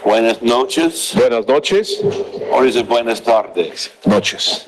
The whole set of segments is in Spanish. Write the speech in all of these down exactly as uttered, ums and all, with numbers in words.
Buenas noches. Buenas noches. Or is it buenas tardes? Noches.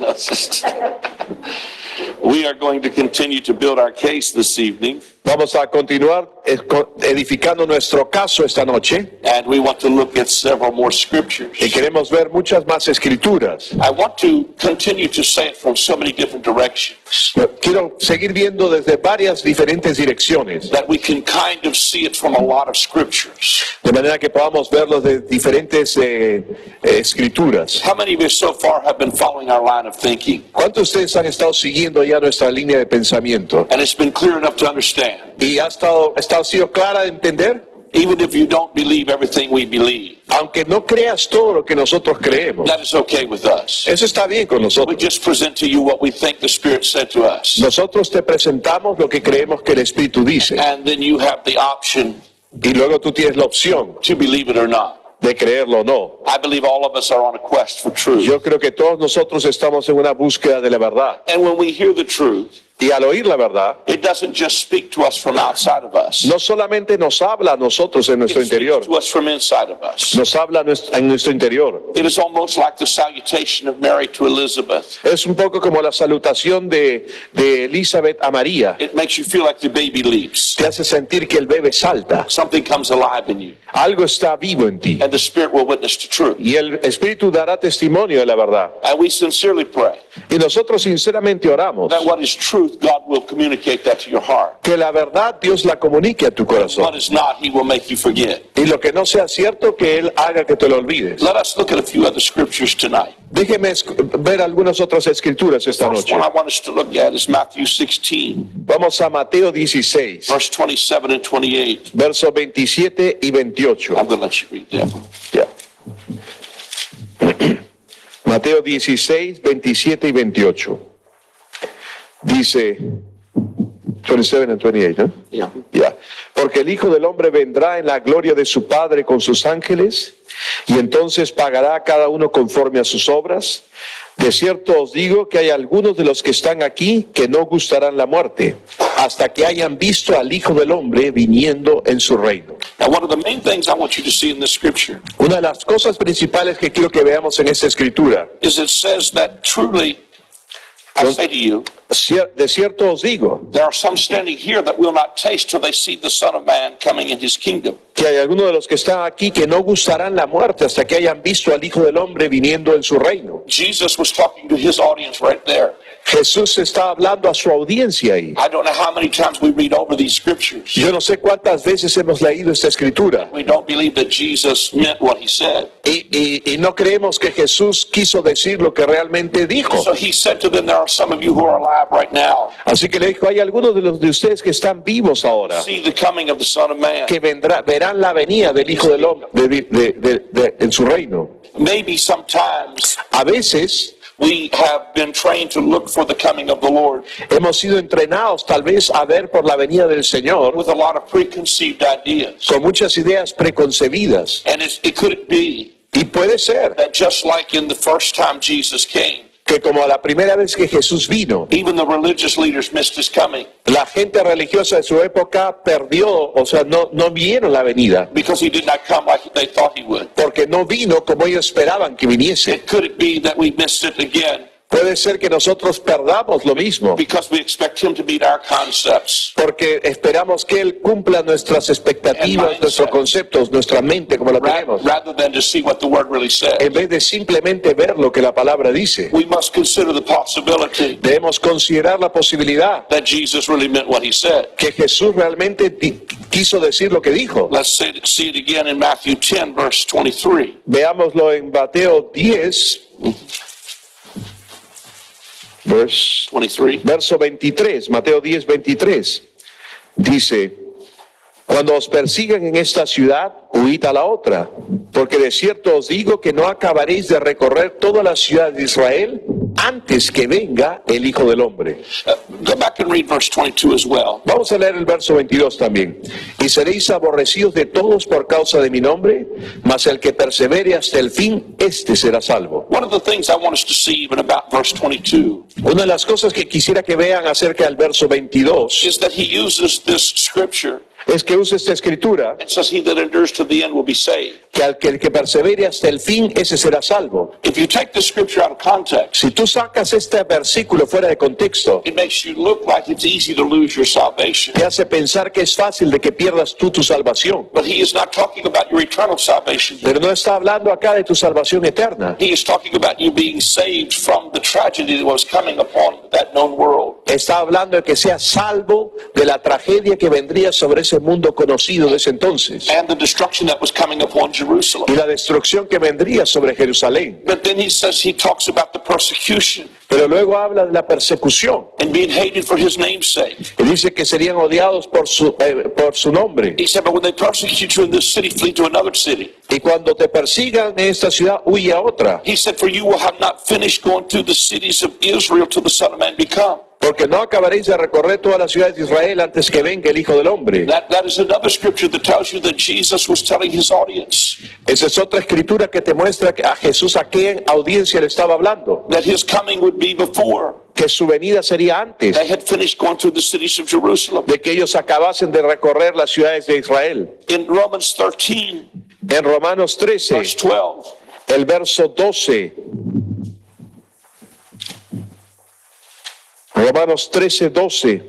We are going to continue to build our case this evening. Vamos a continuar edificando nuestro caso esta noche. And we want to look at several more scriptures. Y queremos ver muchas más escrituras. I want to continue to say it from so many different directions. Quiero seguir viendo desde varias diferentes direcciones. That we can kind of see it from a lot of scriptures. De manera que podamos verlo de diferentes eh, eh, escrituras. How many of you so far have been following our line of thinking? ¿Cuántos de ustedes han estado siguiendo ya nuestra línea de pensamiento? And it's been clear enough to understand. ¿Y ha estado, ha estado sido clara de entender? Even if you don't believe everything we believe. Aunque no creas todo lo que nosotros creemos. That is okay with us. Eso está bien con We nosotros. just present to you what we think the Spirit said to us. Nosotros te presentamos lo que creemos que el Espíritu dice. And then you have the option Y luego tú tienes la opción to believe it or not. de creerlo o no. I believe all of us are on a quest for truth. Yo creo que todos nosotros estamos en una búsqueda de la verdad. And when we hear the truth, Y al oír la verdad, it doesn't just speak to us from outside of us. no solamente nos habla a nosotros en nuestro It speaks interior, to us from inside of us. nos habla en nuestro interior. It is almost like the salutation of Mary to Elizabeth. Es un poco como la salutación de, de Elizabeth a María. It makes you feel like the baby leaps. Te hace sentir que el bebé salta. Something comes alive in you. Algo está vivo en ti. And the Spirit will witness to truth. Y el Espíritu dará testimonio de la verdad. And we sincerely pray Y nosotros sinceramente oramos that what is truth, God will communicate that to your heart. que la verdad Dios la comunique a tu What corazón. is not, He will make you forget. Y lo que no sea cierto, que Él haga que te lo olvides. Let us look at a few other scriptures tonight. Déjeme esc- ver algunas otras escrituras esta First noche. one I want us to look at is Matthew sixteen, Vamos a Mateo dieciséis, verse twenty-seven and twenty-eight. versos veintisiete y veintiocho. I'm going to let you read that one. Ya. Mateo dieciséis, veintisiete y veintiocho. Dice, twenty-seven and twenty-eight, ¿no? Yeah. Ya. Porque el Hijo del Hombre vendrá en la gloria de su Padre con sus ángeles, y entonces pagará a cada uno conforme a sus obras. De cierto os digo que hay algunos de los que están aquí que no gustarán la muerte, hasta que hayan visto al Hijo del Hombre viniendo en su reino. Now, one of the main things I want you to see in this scripture Una de las cosas principales que quiero que veamos en esta escritura, is it says that truly, I say to you, cier- de cierto os digo, there are some standing here that will not taste till they see the Son of Man coming in His kingdom. que hay algunos de los que están aquí que no gustarán la muerte hasta que hayan visto al Hijo del Hombre viniendo en su reino. Jesus was talking to His audience right there. Jesús está hablando a su audiencia ahí. I don't know how many times we read over these scriptures. Yo no sé cuántas veces hemos leído esta escritura We don't believe that Jesus meant what He said. y, y, y no creemos que Jesús quiso decir lo que realmente dijo. So He said to them, there are some of you who are alive right now. Así que le dijo, hay algunos de los de ustedes que están vivos ahora, See the coming of the Son of Man. que vendrá, verán la venida del Hijo del Hombre de- de- de- de- en su reino. Maybe sometimes A veces we have been trained to look for the coming of the Lord hemos sido entrenados tal vez a ver por la venida del Señor with a lot of preconceived ideas. con muchas ideas preconcebidas. And it's, it could be Y puede ser that just like in the first time Jesus came, que como la primera vez que Jesús vino, even the religious leaders missed His coming la gente religiosa de su época perdió, o sea, no, no vieron la venida, because He did not come like they thought He would. porque no vino como ellos esperaban que viniese. It could be that we missed it again Puede ser que nosotros perdamos lo mismo, because we expect Him to meet our concepts. porque esperamos que Él cumpla nuestras expectativas, nuestros conceptos, nuestra mente como la Ra- tenemos, Rather than to see what the Word really says. en vez de simplemente ver lo que la palabra dice. We must consider the possibility Debemos considerar la posibilidad that Jesus really meant what He said. que Jesús realmente di- quiso decir lo que dijo. Let's see it, see it again in Matthew ten, verse twenty-three. Veámoslo en Mateo diez, vers- twenty-three. verso veintitrés, Mateo diez, veintitrés. Dice, cuando os persigan en esta ciudad, huid a la otra, porque de cierto os digo que no acabaréis de recorrer toda la ciudad de Israel antes que venga el Hijo del Hombre. Uh, go back and read verse twenty-two as well. Vamos a leer el verso veintidós también. Y seréis aborrecidos de todos por causa de mi nombre, mas el que persevere hasta el fin, éste será salvo. One of the things I want us to see even about verse twenty-two Una de las cosas que quisiera que vean acerca del verso veintidós is that he uses this scripture es que usa esta escritura and says, he that endures to the end will be saved. que al que el que persevere hasta el fin, ese será salvo. If you take the scripture out of context, Si tú sacas este versículo fuera de contexto, it makes you look like it's easy to lose your salvation. te hace pensar que es fácil de que pierdas tú tu salvación. But he is not talking about your eternal salvation. Pero no está hablando acá de tu salvación eterna. He is talking about you being saved from the tragedy that was coming upon that known world. Está hablando de que seas salvo de la tragedia que vendría sobre ese mundo conocido de ese entonces And the destruction that was coming upon Jerusalem. y la destrucción que vendría sobre Jerusalén. But then he says, he talks about the persecution Pero luego habla de la persecución and being hated for his name's sake. y dice que serían odiados por su, eh, por su nombre. He said, but when they persecute you in this city, flee to another city. Y cuando te persigan en esta ciudad, huye a otra, He said, for you will have not finished going through the cities of Israel till the Son of Man be come. porque no acabaréis de recorrer todas las ciudades de Israel antes que venga el Hijo del Hombre. That, that is another scripture that tells you that Jesus was telling his audience Esa es otra escritura que te muestra que a Jesús a qué audiencia le estaba hablando, that his coming would be before que su venida sería antes they had finished going through the cities of Jerusalem. de que ellos acabasen de recorrer las ciudades de Israel. In Romans thirteen, En Romanos trece, verse twelve, el verso doce. Romanos trece, doce.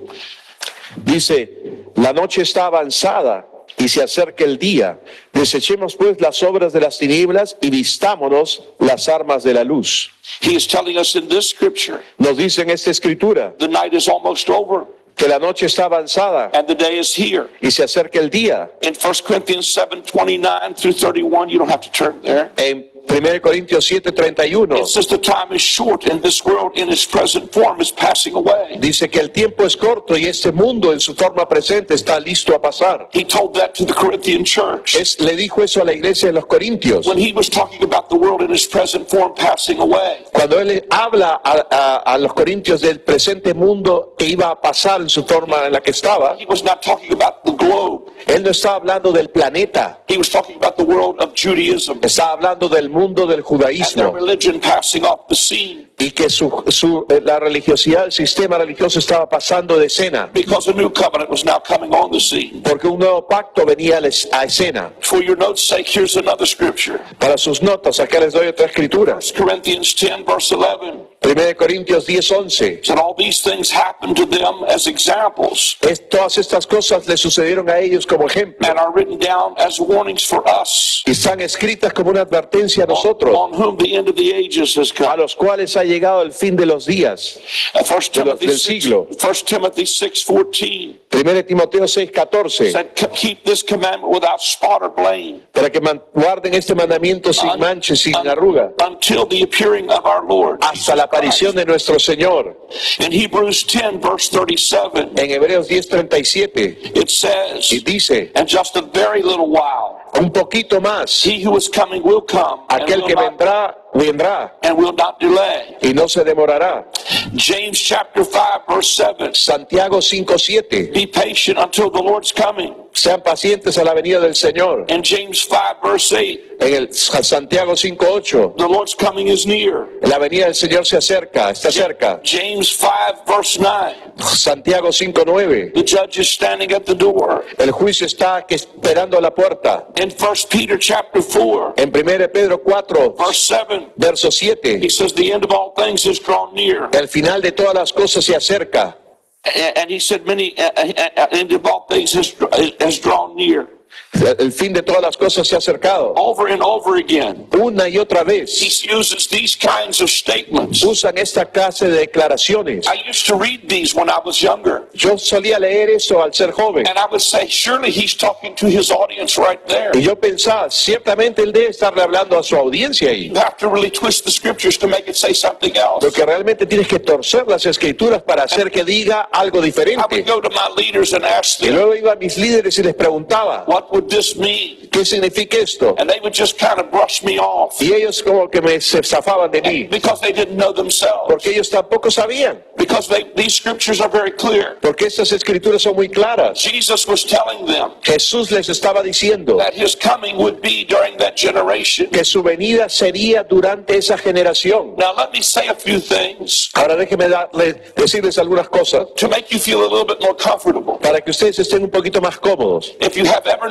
Dice, la noche está avanzada y se acerca el día. Desechemos pues las obras de las tinieblas y vistámonos las armas de la luz. he is telling us in this scripture, Nos dice en esta escritura the night is almost over que la noche está avanzada and the day is here. y se acerca el día. In First Corinthians seven, twenty-nine through thirty-one, you don't have to turn there. En primera Corintios siete, treinta y uno It says the time is short and this world in its present form is passing away. dice que el tiempo es corto y este mundo en su forma presente está listo a pasar. He told that to the Corinthian church Es, le dijo eso a la iglesia de los Corintios. when he was talking about the world in its present form passing away. Cuando él habla a, a- a los Corintios del presente mundo que iba a pasar en su forma en la que estaba, He was not talking about the globe. él no está hablando del planeta, He was talking about the world of Judaism está hablando del mundo del and their judaísmo religion passing off the scene y que su, su- eh, la religiosidad, el sistema religioso estaba pasando de escena, because a new covenant was now coming on the scene. porque un nuevo pacto venía a la es- a escena. For your notes' sake, here's another scripture. Para sus notas, acá les doy otra escritura. First Corinthians ten, verse eleven. primera Corintios diez, once. Said all these things happened to them as examples Es, todas estas cosas le sucedieron a ellos como ejemplo and are written down as warnings for us, y están escritas como una advertencia a nosotros, on whom the end of the ages has a come. los cuales ha llegado el fin de los días. Uh, First de lo- Timothy del six, siglo. First Timothy six fourteen primera Timoteo seis, catorce. said, keep this commandment without spot or blame Para que man- guarden este mandamiento sin mancha y sin un- arruga, until the appearing of our Lord. hasta la aparición de nuestro Señor. In Hebrews ten, verse thirty-seven, En Hebreos diez, treinta y siete, it says, y dice, and just a very little while, un poquito más, he who is coming will come and aquel will que not, vendrá, vendrá and will not delay. y no se demorará. James chapter five, verse seven, Santiago cinco, siete. be patient until the Lord's coming. Sean pacientes a la venida del Señor. In James five, verse eight, En el Santiago cinco, ocho, the Lord's coming is near. la venida del Señor se acerca, está cerca. James five, verse nine, Santiago cinco, nueve, the judge is standing at the door. el juicio está que esperando a la puerta. In First Peter chapter four, En primera Pedro cuatro, verse seven, verso siete, he says, the end of all things is drawn near. el final de todas las cosas se acerca. And and he said, many, uh, uh, uh, end of all things has, has drawn near. El fin de todas las cosas se ha acercado. Over and over again, Una y otra vez he uses these kinds of statements. usan esta clase de declaraciones. I used to read these when I was younger. Yo solía leer eso al ser joven. And I would say, surely he's talking to his audience right there. Y yo pensaba, ciertamente él debe estarle hablando a su audiencia ahí. You have to really twist the scriptures to make it say something else. Porque realmente tienes que torcer las escrituras para hacer que diga algo I would diferente. go to my leaders and ask Y them, luego iba a mis líderes y les preguntaba, what would this mean? ¿qué significa esto? And they would just kind of brush me off Y ellos como que me se zafaban de mí, because they didn't know themselves. porque ellos tampoco sabían, Because they, these scriptures are very clear. porque estas escrituras son muy claras. Jesus was telling them Jesús les estaba diciendo that his coming would be during that generation. que su venida sería durante esa generación. Now let me say a few things Ahora déjenme darle, decirles algunas cosas to make you feel a little bit more comfortable. para que ustedes estén un poquito más cómodos. If you have ever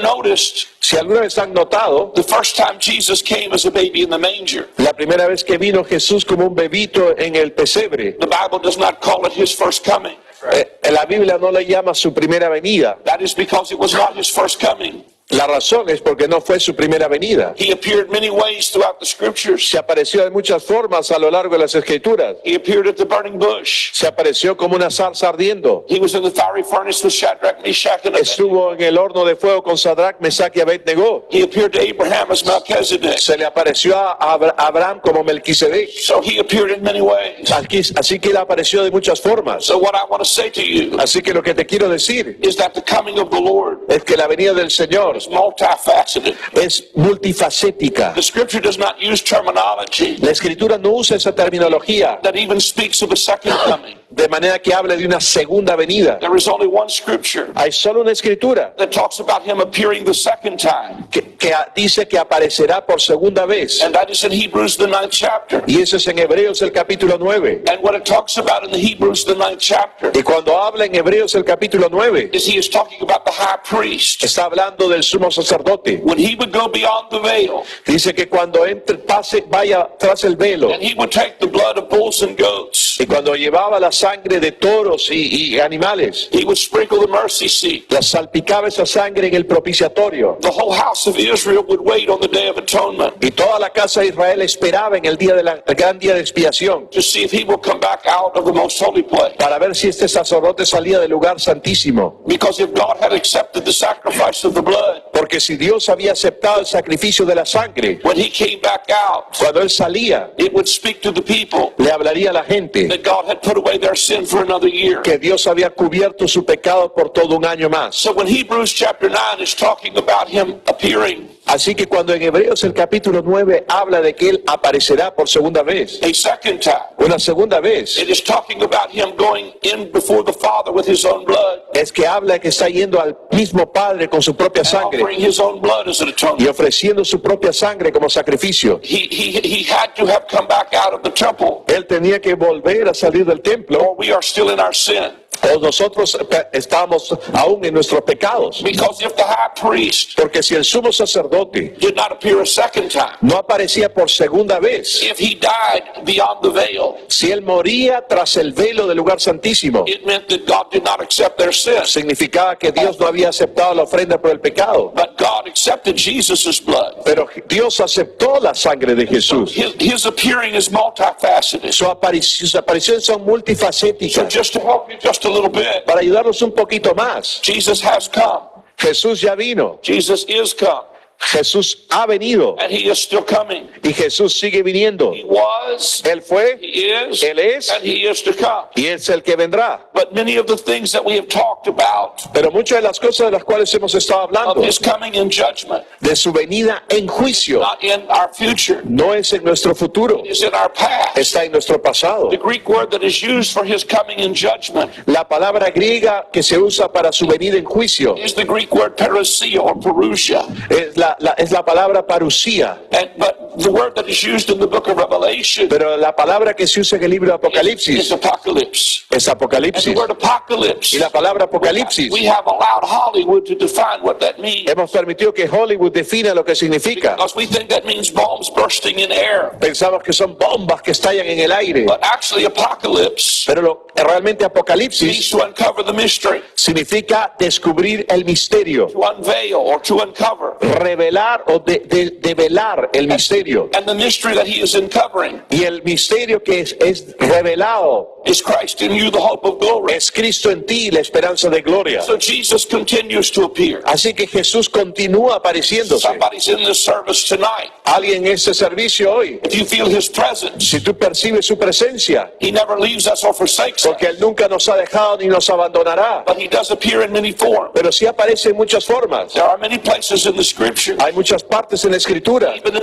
noticed Si alguna vez han notado, the first time Jesus came as a baby in the manger, la primera vez que vino Jesús como un bebito en el pesebre, the Bible does not call it his first coming. eh, la Biblia no le llama su primera venida. That is because it was not his first coming. La razón es porque no fue su primera venida. He appeared many ways throughout the scriptures. Se apareció de muchas formas a lo largo de las Escrituras. He appeared at the burning bush. Se apareció como una zarza ardiendo. He was in the fiery furnace with Shadrach, Meshach, and Abednego. Estuvo en el horno de fuego con Sadrach, Mesach y Abednego. He appeared to Abraham as Melchizedek. Se le apareció a Abra- Abraham como Melquisedec. So he appeared in many ways. Aquí- Así que él apareció de muchas formas. So what I want to say to you Así que lo que te quiero decir is that the coming of the Lord es que la venida del Señor is multifaceted. es multifacética. The scripture does not use terminology La Escritura no usa esa terminología that even speaks of a second coming. de manera que hable de una segunda venida. There is only one scripture Hay solo una Escritura that talks about him appearing the second time, que, que dice que aparecerá por segunda vez. and that is in Hebrews the ninth chapter. Y eso es en Hebreos el capítulo nueve. And what it talks about in the Hebrews the ninth chapter Y cuando habla en Hebreos el capítulo nueve, is he is talking about the high priest. está hablando del sumo sacerdote. When he would go beyond the veil, Dice que cuando entre, pase, vaya tras el velo, and he would take the blood of bulls and goats, y cuando llevaba la sangre de toros y, y animales, he would sprinkle the mercy seat. la salpicaba esa sangre en el propiciatorio. The whole house of Israel would wait on the day of atonement Y toda la casa de Israel esperaba en el día de la el gran día de expiación to see if he will come back out of the most holy place. para ver si este sacerdote salía del lugar santísimo. Because if God had accepted the sacrifice of the blood, Porque si Dios había aceptado el sacrificio de la sangre, when he came back out, cuando él salía, it would speak to the people le hablaría a la gente that God had put away their sin for another year. que Dios había cubierto su pecado por todo un año más. So when Hebrews chapter nine is talking about him appearing Así que cuando en Hebreos el capítulo nueve habla de que él aparecerá por segunda vez, a second time, una segunda vez, it is talking about him going in before the Father with his own blood es que habla que está yendo al mismo Padre con su propia and sangre offering his own blood as an y atonement. ofreciendo su propia sangre como sacrificio. He, he, he had to have come back out of the temple, Él tenía que volver a salir del templo, or we are still in our sin. o nosotros pe- estamos aún en nuestros pecados. Because if the high priest Porque si el sumo sacerdote did not appear a second time, no aparecía por segunda vez, if he died beyond the veil, si él moría tras el velo del lugar santísimo, it meant that God did not accept their sin. significaba que Dios no había aceptado la ofrenda por el pecado. But God accepted Jesus' blood. Pero Dios aceptó la sangre de Jesús. His, his appearing is multifaceted. Su aparición- sus apariciones son So multifacéticas. just to help you just a little bit, Para ayudarnos un poquito más, Jesus has come. Jesús ya vino, Jesus is come. Jesús ha venido And he is still coming. y Jesús sigue viniendo. He was, Él fue, he is, Él es and he is to come. y es el que vendrá. But many of the things that we have talked about Pero muchas de las cosas de las cuales hemos estado of hablando, his coming in judgment, de su venida en juicio, not in our future, no es en nuestro futuro, is in our past. está en nuestro pasado. The Greek word that is used for his coming in judgment La palabra griega que se usa para su venida en juicio is the Greek word parousia or parousia. es la, la- es la palabra parusía. And, but the word that is used in the book of Revelation Pero la palabra que se usa en el libro de is, Apocalipsis apocalypse. es And the Apocalipsis. word apocalypse, Y la palabra Apocalipsis, we have allowed Hollywood to define what that means hemos permitido que Hollywood defina lo que significa. because we think that means bombs bursting in air. Pensamos que son bombas que estallan en el aire. But actually, apocalypse Pero lo- realmente means Apocalipsis to uncover the mystery, significa descubrir el misterio, to unveil or to uncover. revelar o de, de- develar el misterio. And the mystery that he is uncovering Y el misterio que es, es revelado is Christ in you, the hope of glory. es Cristo en ti, la esperanza de gloria. So Jesus continues to appear. Así que Jesús continúa apareciéndose. Somebody's in this service tonight. Alguien en este servicio hoy, If you feel his presence, si tú percibes su presencia, he never leaves us or forsakes us. porque Él nunca nos ha dejado ni nos abandonará, But he does appear in many forms. pero sí aparece en muchas formas. There are many places in the scripture, Hay muchas partes en la Escritura, even in the New Testament,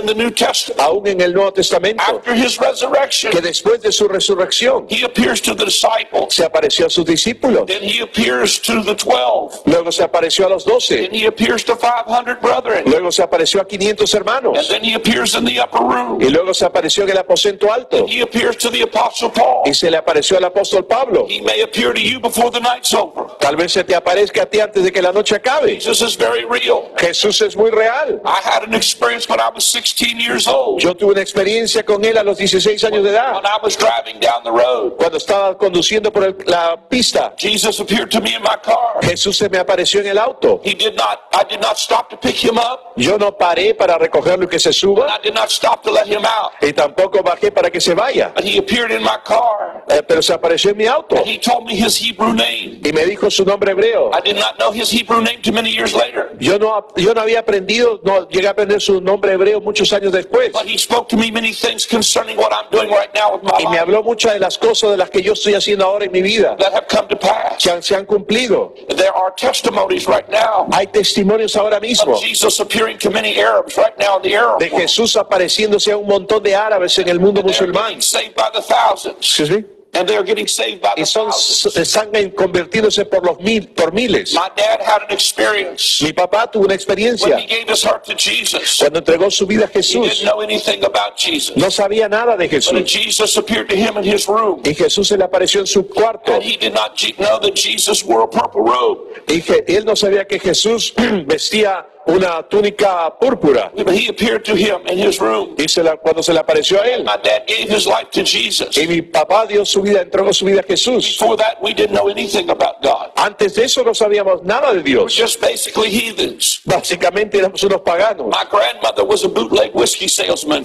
Testament, aún en el Nuevo Testamento, after his resurrection, que después de su resurrección he appears to the disciples. se apareció a sus discípulos, Then he appears to the twelve. luego se apareció a los doce, Then he appears to five hundred brethren. luego se apareció a quinientos And hermanos, then he appears in the upper room. y luego se apareció en el aposento alto, He appears to the apostle Paul. y se le apareció al apóstol Pablo. He may appear to you before the night's over. Tal vez se te aparezca a ti antes de que la noche acabe. Jesus is very real. Jesús es muy real. I had an experience when I was sixteen years old. Yo tuve una experiencia con él a los dieciséis años de edad, When I was driving down the road, cuando estaba conduciendo por el- la pista. Jesus appeared to me in my car. Jesús se me apareció en el auto. He did not, I did not stop to pick him up. Yo no paré para recogerlo y que se And suba, I did not stop to let him out. y tampoco bajé para que se vaya. But he appeared in my car. Eh, pero se apareció en mi auto And he told me his Hebrew name. y me dijo su nombre hebreo. I did not know his Hebrew name too many years later. Yo no, yo no había aprendido, no llegué a aprender su nombre hebreo muchos años después. But he spoke to me many things concerning what I'm doing right now with my Y me life habló muchas de las cosas de las que yo estoy haciendo ahora en mi vida. that have come to pass. Se han, se han cumplido. There are testimonies right now Hay testimonios ahora mismo of Jesus appearing to many Arabs right now in the Arab de world. Jesús apareciéndose a un montón de árabes en el mundo They're musulmán. getting saved by the thousands. Excuse me. And they're getting saved by Y the son, thousands. están convirtiéndose por los mil, por miles. My dad had an experience Mi papá tuvo una when experiencia he gave his heart to Jesus. cuando entregó su vida a He Jesús. didn't know anything about Jesus. No sabía nada de But Jesús. Jesus appeared to him in his room. Y Jesús se le apareció en su cuarto. And he did not je- know that Jesus wore a purple robe. Y que él no sabía que Jesús vestía una túnica púrpura. But he appeared to him in his room. Y se la- cuando se le apareció a él. My dad gave his life to Jesus. Y mi papá dio su vida, entregó su vida a Jesús. Before that, we didn't know anything about God. Antes de eso no sabíamos nada de We were Dios. just basically heathens. Básicamente éramos unos paganos. My grandmother was a bootleg whiskey salesman.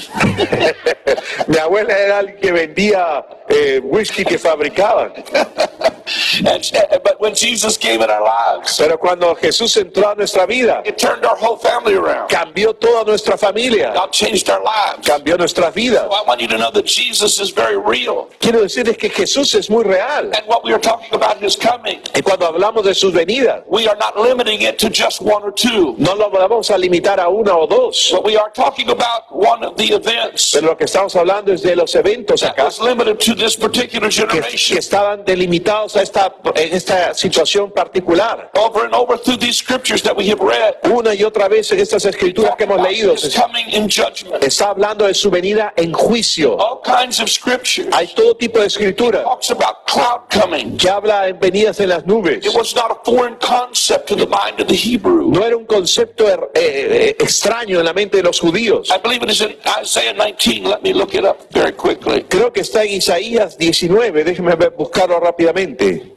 Mi abuela era alguien que vendía eh, whisky que fabricaban. And, but when Jesus came in our lives, Pero cuando Jesús entró a nuestra vida, it turned our whole family around. cambió toda nuestra familia, God changed our lives. cambió nuestras vidas. So I want you to know that Jesus is very real. Quiero decirles que Jesús es muy real. And what we are talking about his coming, Y cuando hablamos de sus venidas, we are not limiting it to just one or two. no lo vamos a limitar a una o dos. But we are talking about one of the events Pero lo que estamos hablando es de los eventos that acá was limited to this particular que, que generation. estaban delimitados a esta, en esta situación particular. Over and over through these scriptures that we have read, Una y otra vez en estas escrituras que hemos leído, his se coming in judgment. está hablando de su venida en juicio. All kinds of scriptures Hay todo tipo de escritura talks about cloud coming. que habla en venidas en las nubes. It was not a foreign concept to the mind of the Hebrew. No era un concepto er- eh, eh, extraño en la mente de los judíos. I believe it is in Isaiah nineteen. Let me look it up very quickly. Creo que está en Isaías diecinueve, déjeme ver- buscarlo rápidamente.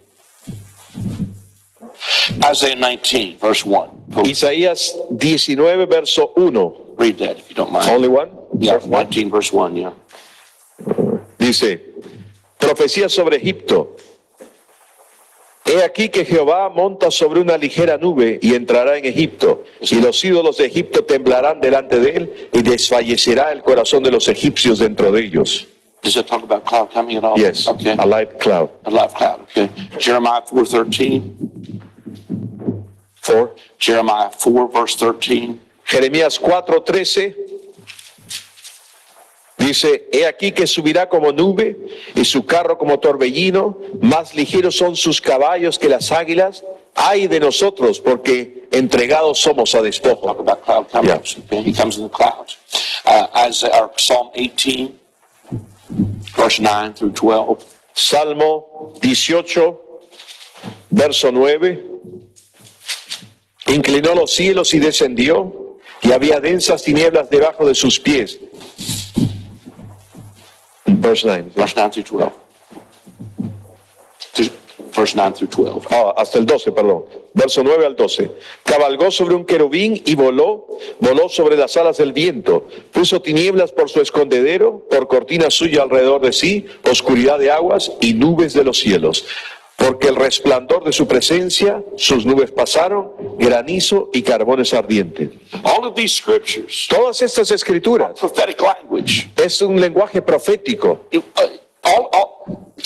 Isaiah nineteen, verse one. Isaías diecinueve, verso uno. Read that if you don't mind. Only one? Yeah, nineteen, verse one, yeah. Dice, profecía sobre Egipto. He aquí que Jehová monta sobre una ligera nube y entrará en Egipto, y los ídolos de Egipto temblarán delante de él, y desfallecerá el corazón de los egipcios dentro de ellos. Does it talk about cloud coming at all? Yes, Okay. a light cloud. A live cloud, okay. Jeremiah four thirteen. Four. Jeremiah four, verse thirteen. Jeremías cuatro trece dice, he aquí que subirá como nube y su carro como torbellino, más ligeros son sus caballos que las águilas. Ay de nosotros, porque entregados somos a Talk despojo. about cloud coming. Yeah. Okay. He comes in the clouds. Uh, Isaiah, or Psalm eighteen, verse nine through twelve. Salmo dieciocho, verso nueve. Inclinó los cielos y descendió, y había densas tinieblas debajo de sus pies. Verse nine. Verse nine through twelve. Just Verse nine through twelve. Ah, hasta el doce, perdón. Verso nueve al doce. Cabalgó sobre un querubín y voló, voló sobre las alas del viento. Puso tinieblas por su escondedero, por cortina suya alrededor de sí, oscuridad de aguas y nubes de los cielos. Porque el resplandor de su presencia, sus nubes pasaron, granizo y carbones ardientes. All of these scriptures, Todas estas escrituras prophetic language, es un lenguaje profético. it, uh, all, all,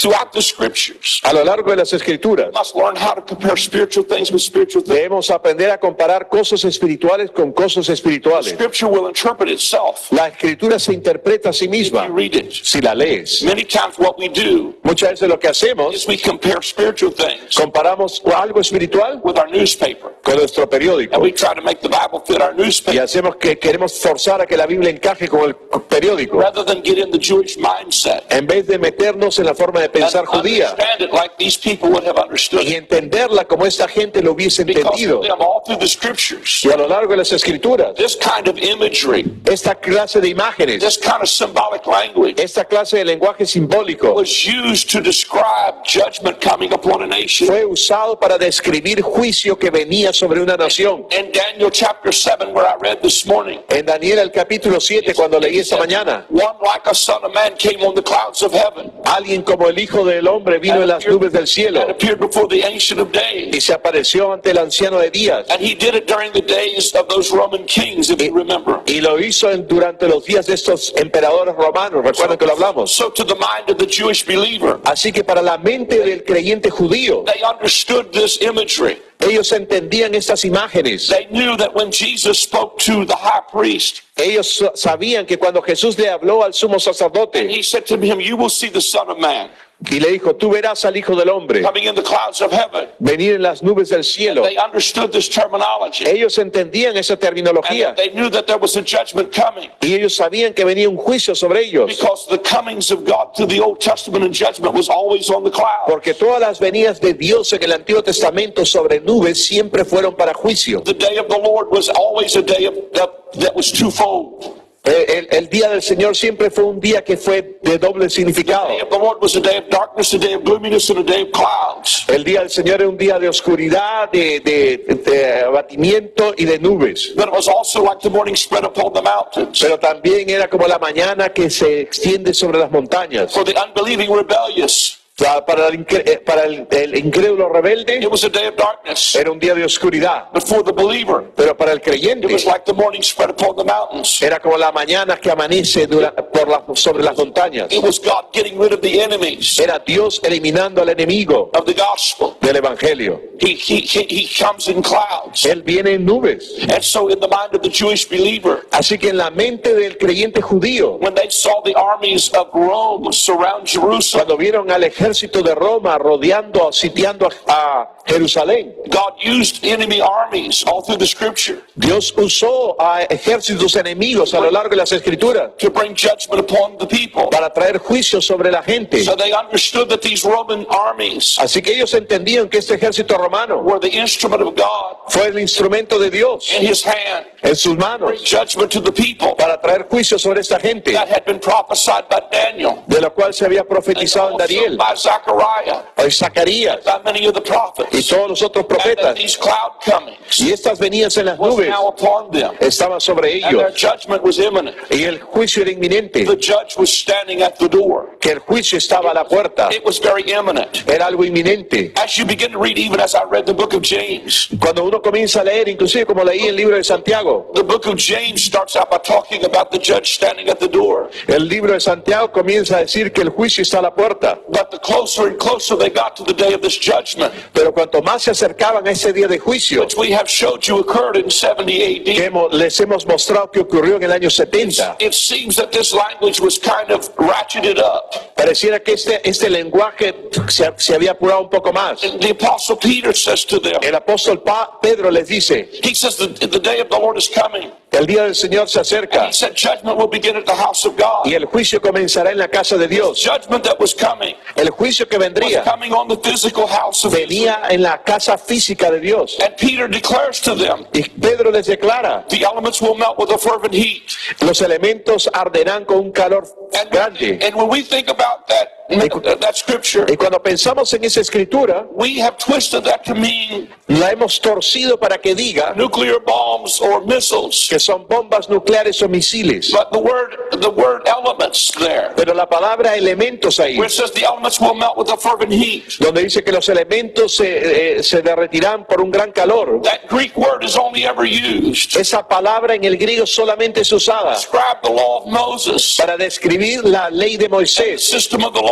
throughout the scriptures. A lo largo de las Escrituras We must learn how to compare spiritual things with spiritual things. debemos aprender a comparar cosas espirituales con cosas espirituales. Scripture will interpret itself La Escritura se interpreta a sí if misma you read it. si la lees. Many times what we do Muchas veces lo que hacemos, is we compare spiritual things comparamos algo espiritual with our newspaper. con nuestro periódico And we try to make the Bible fit our y newspaper hacemos que queremos forzar a que la Biblia encaje con el periódico rather than get in the Jewish mindset en vez de meternos en la forma de and pensar judía understand it like these people would have understood y it. entenderla como esta gente lo hubiese Because entendido. of them, all through the scriptures, Y a lo largo de las Escrituras, this kind of imagery, esta clase de imágenes, this kind of symbolic language esta clase de lenguaje simbólico was used to describe judgment coming upon a nation. fue usado para describir juicio que venía sobre una nación. In Daniel chapter seven, where I read this morning, En Daniel el capítulo siete, cuando leí esta mañana, one like a son of man came on the clouds of heaven alguien como el Hijo del Hombre vino en las nubes del cielo and appeared before the Ancient of y Days. se apareció ante el anciano de días. And he did it during the days of those Roman kings, if you remember. Y lo hizo en- durante los días de estos emperadores romanos, recuerdan que lo hablamos. So to the mind of the Jewish believer, Así que para la mente del creyente judío, they understood this imagery. ellos entendían estas imágenes. They knew that when Jesus spoke to the high priest, Ellos sabían que cuando Jesús le habló al sumo and sacerdote he said to him, you will see the Son of Man y le dijo, tú verás al Hijo del Hombre coming in the clouds of heaven. venir en las nubes del cielo. They understood this terminology. Ellos entendían esa And terminología they knew that there was a judgment coming, y ellos sabían que venía un juicio sobre ellos. because the comings of God through the Old Testament and judgment was always on the cloud. Porque todas las venidas de Dios en el Antiguo Testamento sobre nubes siempre fueron para juicio. The day of the Lord was always a day of, that, that was twofold. El, el- el día del Señor siempre fue un día que fue de doble significado. The day of the Lord was a day of darkness, a day of gloominess, and a day of clouds. El día del Señor era un día de oscuridad, de, de- de abatimiento y de nubes. But it was also like the morning spread upon the mountains. Pero también era como la mañana que se extiende sobre las montañas. For the unbelieving rebellious, O sea, para el, incre- eh, para el- el incrédulo rebelde it was a day of darkness. era un día de oscuridad. But for the believer, Pero para el it creyente was like the morning spread upon the mountains. era como la mañana que amanece dura- por la- sobre las montañas. It was God getting rid of the enemies Era Dios eliminando al enemigo of the gospel. del Evangelio. He, he, he, he comes in clouds. Él viene en nubes. And so in the mind of the Jewish believer, Así que en la mente del creyente judío, when they saw the armies of Rome surround Jerusalem, cuando vieron al ejército de Roma rodeando, sitiando a, a Jerusalén, God used enemy armies all through the scripture Dios usó a ejércitos enemigos a lo largo de las Escrituras to bring judgment upon the people. para traer juicio sobre la gente. So they understood that these Roman armies Así que ellos entendían que este ejército romano were the instrument of God fue el instrumento de Dios in his hand, en sus bring manos judgment to the people para traer juicio sobre esta gente, that had been prophesied by Daniel, de la cual se había and profetizado en also Daniel, by Zechariah, en Zacarías by many of the y prophets. todos los otros And that profetas. these cloud comings Y estas venidas en las was nubes now upon them, estaban sobre and their ellos judgment was imminent. y el juicio era inminente, The judge was standing at the door. que el juicio estaba a la puerta, It was very imminent. era algo inminente. As you begin to read, even as I read the book of James, Cuando uno comienza a leer, inclusive como leí el libro de Santiago, the book of James starts out by talking about the judge standing at the door. el libro de Santiago comienza a decir que el juicio está a la puerta, But the closer and closer they got to the day of this judgment, pero cuanto más se acercaban a ese día de juicio, which we have showed you occurred in seventy A que D, hemos- les hemos mostrado que ocurrió en el año setenta, it seems that this language was kind of ratcheted up. pareciera que este, este lenguaje se, se había apurado un poco más. And the apostle Peter says to them, El apóstol Pa- Pedro les dice, he says that the day of the Lord is coming. el día del Señor se And acerca he said judgment will begin at the house of God. y el juicio comenzará en la casa de Dios. Judgment that was coming El juicio que was vendría coming on the physical house of Israel. venía en la casa física de Dios. And Peter declares to them, Y Pedro les declara, the elements will melt with a fervent heat. los elementos arderán con un calor And, grande. and when we think about that, that scripture, Y cuando pensamos en esa escritura, we have twisted that to mean la hemos torcido para que diga nuclear bombs or missiles. que son bombas nucleares o misiles. But the word, the word elements there, Pero la palabra elementos ahí, where it says the elements will melt with a fervent heat, donde dice que los elementos se, eh, se derretirán por un gran calor, that Greek word is only ever used to esa palabra en el griego solamente es usada describe the law of Moses, para describir la ley de the Moisés system of the law.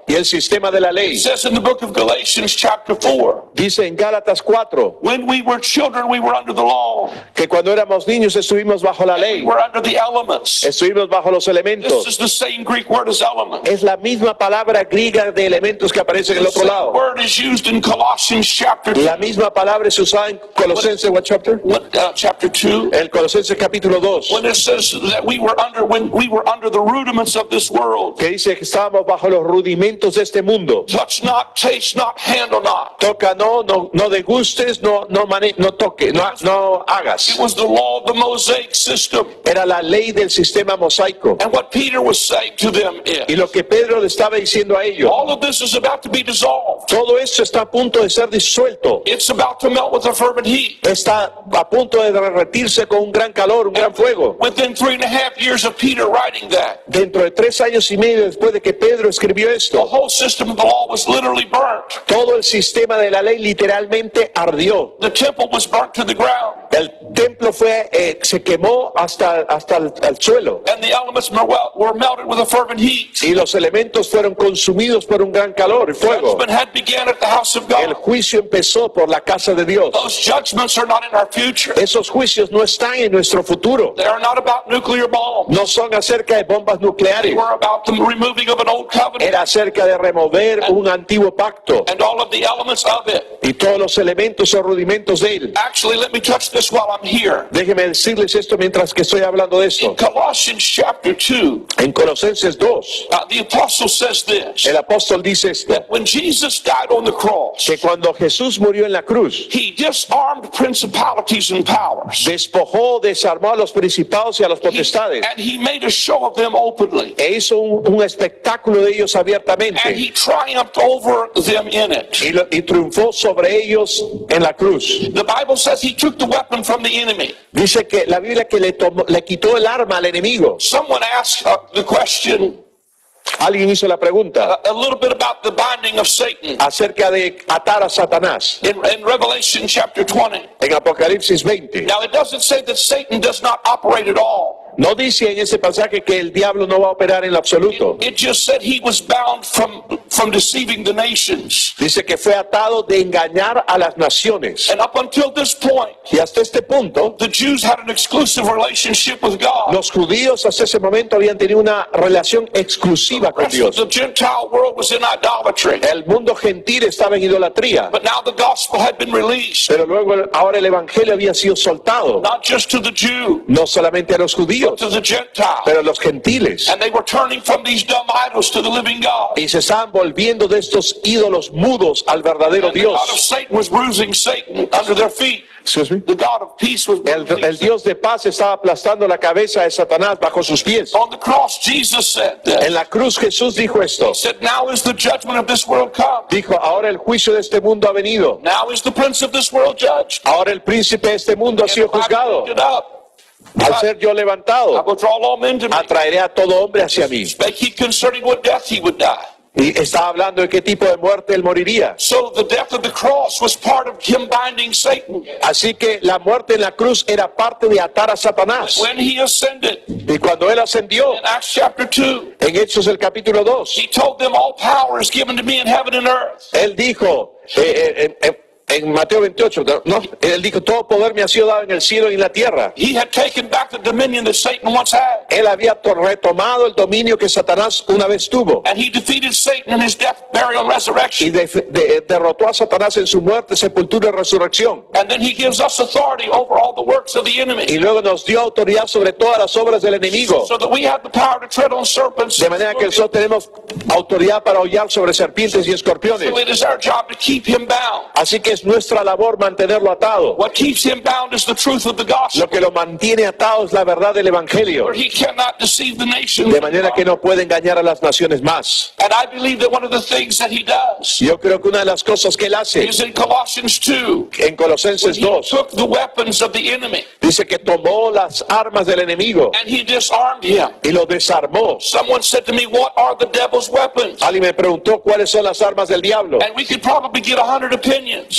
y el sistema de la ley. It says in the book of Galatians chapter four, Dice en Gálatas cuatro when we were children, we were under the law. que cuando éramos niños estuvimos bajo la We ley, were under the elements. estuvimos bajo los This elementos. is the same Greek word as element. Es la misma palabra griega de elementos que aparece en el The otro same lado. word is used in Colossians chapter two. La misma palabra se usa en Colosenses, what chapter? What, uh, chapter two. El Colosenses capítulo dos, When it says that we were under when we were under the rudiments of this world. que dice que estábamos bajo los rudimentos de este mundo. Touch not, taste not, handle not. Toca no, no, no degustes, no, no, mane- no toque, no, no It hagas. was the law of the Mosaic system. Era la ley del sistema mosaico. And what Peter was saying to them Y is, lo que Pedro le estaba diciendo a ellos, all of this is about to be dissolved. todo esto está a punto de ser disuelto. It's about to melt with a fervent heat. Está a punto de derretirse con un gran calor, un gran fuego. Within three and a half years of Peter writing that, Dentro de tres años y medio después de que Pedro escribió the esto, whole system of the law was literally burnt. todo el sistema de la ley literalmente ardió. The temple was burnt to the ground. El templo fue, eh, se quemó hasta, hasta el, el suelo. And the elements were wel- were melted with a fervent heat. Y los elementos fueron consumidos por un gran calor y fuego. Judgment had began at the house of El God. juicio empezó por la casa de Dios. Those judgments are not in our future. Esos juicios no están en nuestro futuro. They are not about nuclear bombs. No son acerca de bombas They nucleares. were about the removing of an old covenant Era acerca de remover un antiguo pacto and all of the elements of it. y todos los elementos o rudimentos de él. Actually, let me touch this while I'm here. Déjenme decirles esto mientras que estoy hablando de In esto. Colossians chapter two, En Colosenses dos, uh, the apostle says this, el apóstol dice esto, that when Jesus died on the cross, que cuando Jesús murió en la cruz, he disarmed principalities and powers. despojó, desarmó a los principados y a los He- potestades and he made a show of them openly. e hizo un, un espectáculo de ellos And abiertamente he triumphed over them in it. y, lo- y triunfó sobre ellos en la cruz. The Bible says he took the weapon from the enemy. Dice que la Biblia que le, tomó, le quitó el arma al enemigo. Someone asked uh, the question Alguien hizo la pregunta uh, a little bit about the binding of Satan acerca de atar a Satanás in, in Revelation chapter twenty. en Apocalipsis veinte. Now, it doesn't say that Satan does not operate at all. No dice en ese pasaje que el diablo no va a operar en lo absoluto. It just said he was bound from, from deceiving the nations. Dice que fue atado de engañar a las naciones. And up until this point, Y hasta este punto, the Jews had an exclusive relationship with God. los judíos hasta ese momento habían tenido una relación exclusiva The con rest of Dios. the Gentile world was in idolatry. El mundo gentil estaba en idolatría. But now the gospel had been released, Pero luego ahora el evangelio había sido soltado. not just to the Jew, No solamente a los but judíos, to the Gentile. pero a los gentiles. And they were turning from these dumb idols to the living God. Y se estaban volviendo de estos ídolos mudos al verdadero And the God of Dios. Satan was bruising Satan under their feet. Excuse me. The God of peace was El, bruising el Dios de paz estaba aplastando la cabeza de Satanás bajo sus pies. On the cross, Jesus said En this. la cruz Jesús dijo esto. He said, now is the judgment of this world come. Dijo, ahora el juicio de este mundo ha venido. Now is the prince of this world judged. Ahora el príncipe de este mundo ha And sido if I juzgado. lift it up, Al ser yo I levantado, will draw all men to me. atraeré a todo hombre hacia mí. Spake he concerning what death he would die. Y estaba hablando de qué tipo de muerte él moriría. So the death of the cross was part of him binding Satan. Así que la muerte en la cruz era parte de atar a Satanás. When he ascended Y cuando él ascendió, in Acts chapter two, en Hechos el capítulo dos, he told them all power is given to me in heaven and earth. él dijo, eh, eh, eh, en Mateo veintiocho, no, él dijo, todo poder me ha sido dado en el cielo y en la tierra. He had taken back the dominion that Satan once had. Él había to- retomado el dominio que Satanás una vez tuvo. And he defeated Satan in his death, burial, and Y resurrection. de- de- derrotó a Satanás en su muerte, sepultura y resurrección. And then he gives us authority over all the works of the enemy. Y luego nos dio autoridad sobre todas las obras del enemigo. So that we have the power to tread on serpents. De manera que nosotros tenemos autoridad para hollar sobre serpientes y escorpiones. So it is our job to keep him bound. Así que es nuestra labor mantenerlo atado. What keeps him bound is the truth of the gospel. Lo que lo mantiene atado es la verdad del evangelio. Where he cannot deceive the nations. De manera que no puede engañar a las naciones más. And I believe that one of the things that he does Yo creo que una de las cosas que él hace is in Colossians two. en Colosenses He dos took the weapons of the enemy dice que tomó las armas del enemigo and he disarmed him. y lo desarmó. Someone said to me, what are the devil's weapons? Alguien me preguntó cuáles son las armas del diablo. And we could probably get a hundred opinions. Y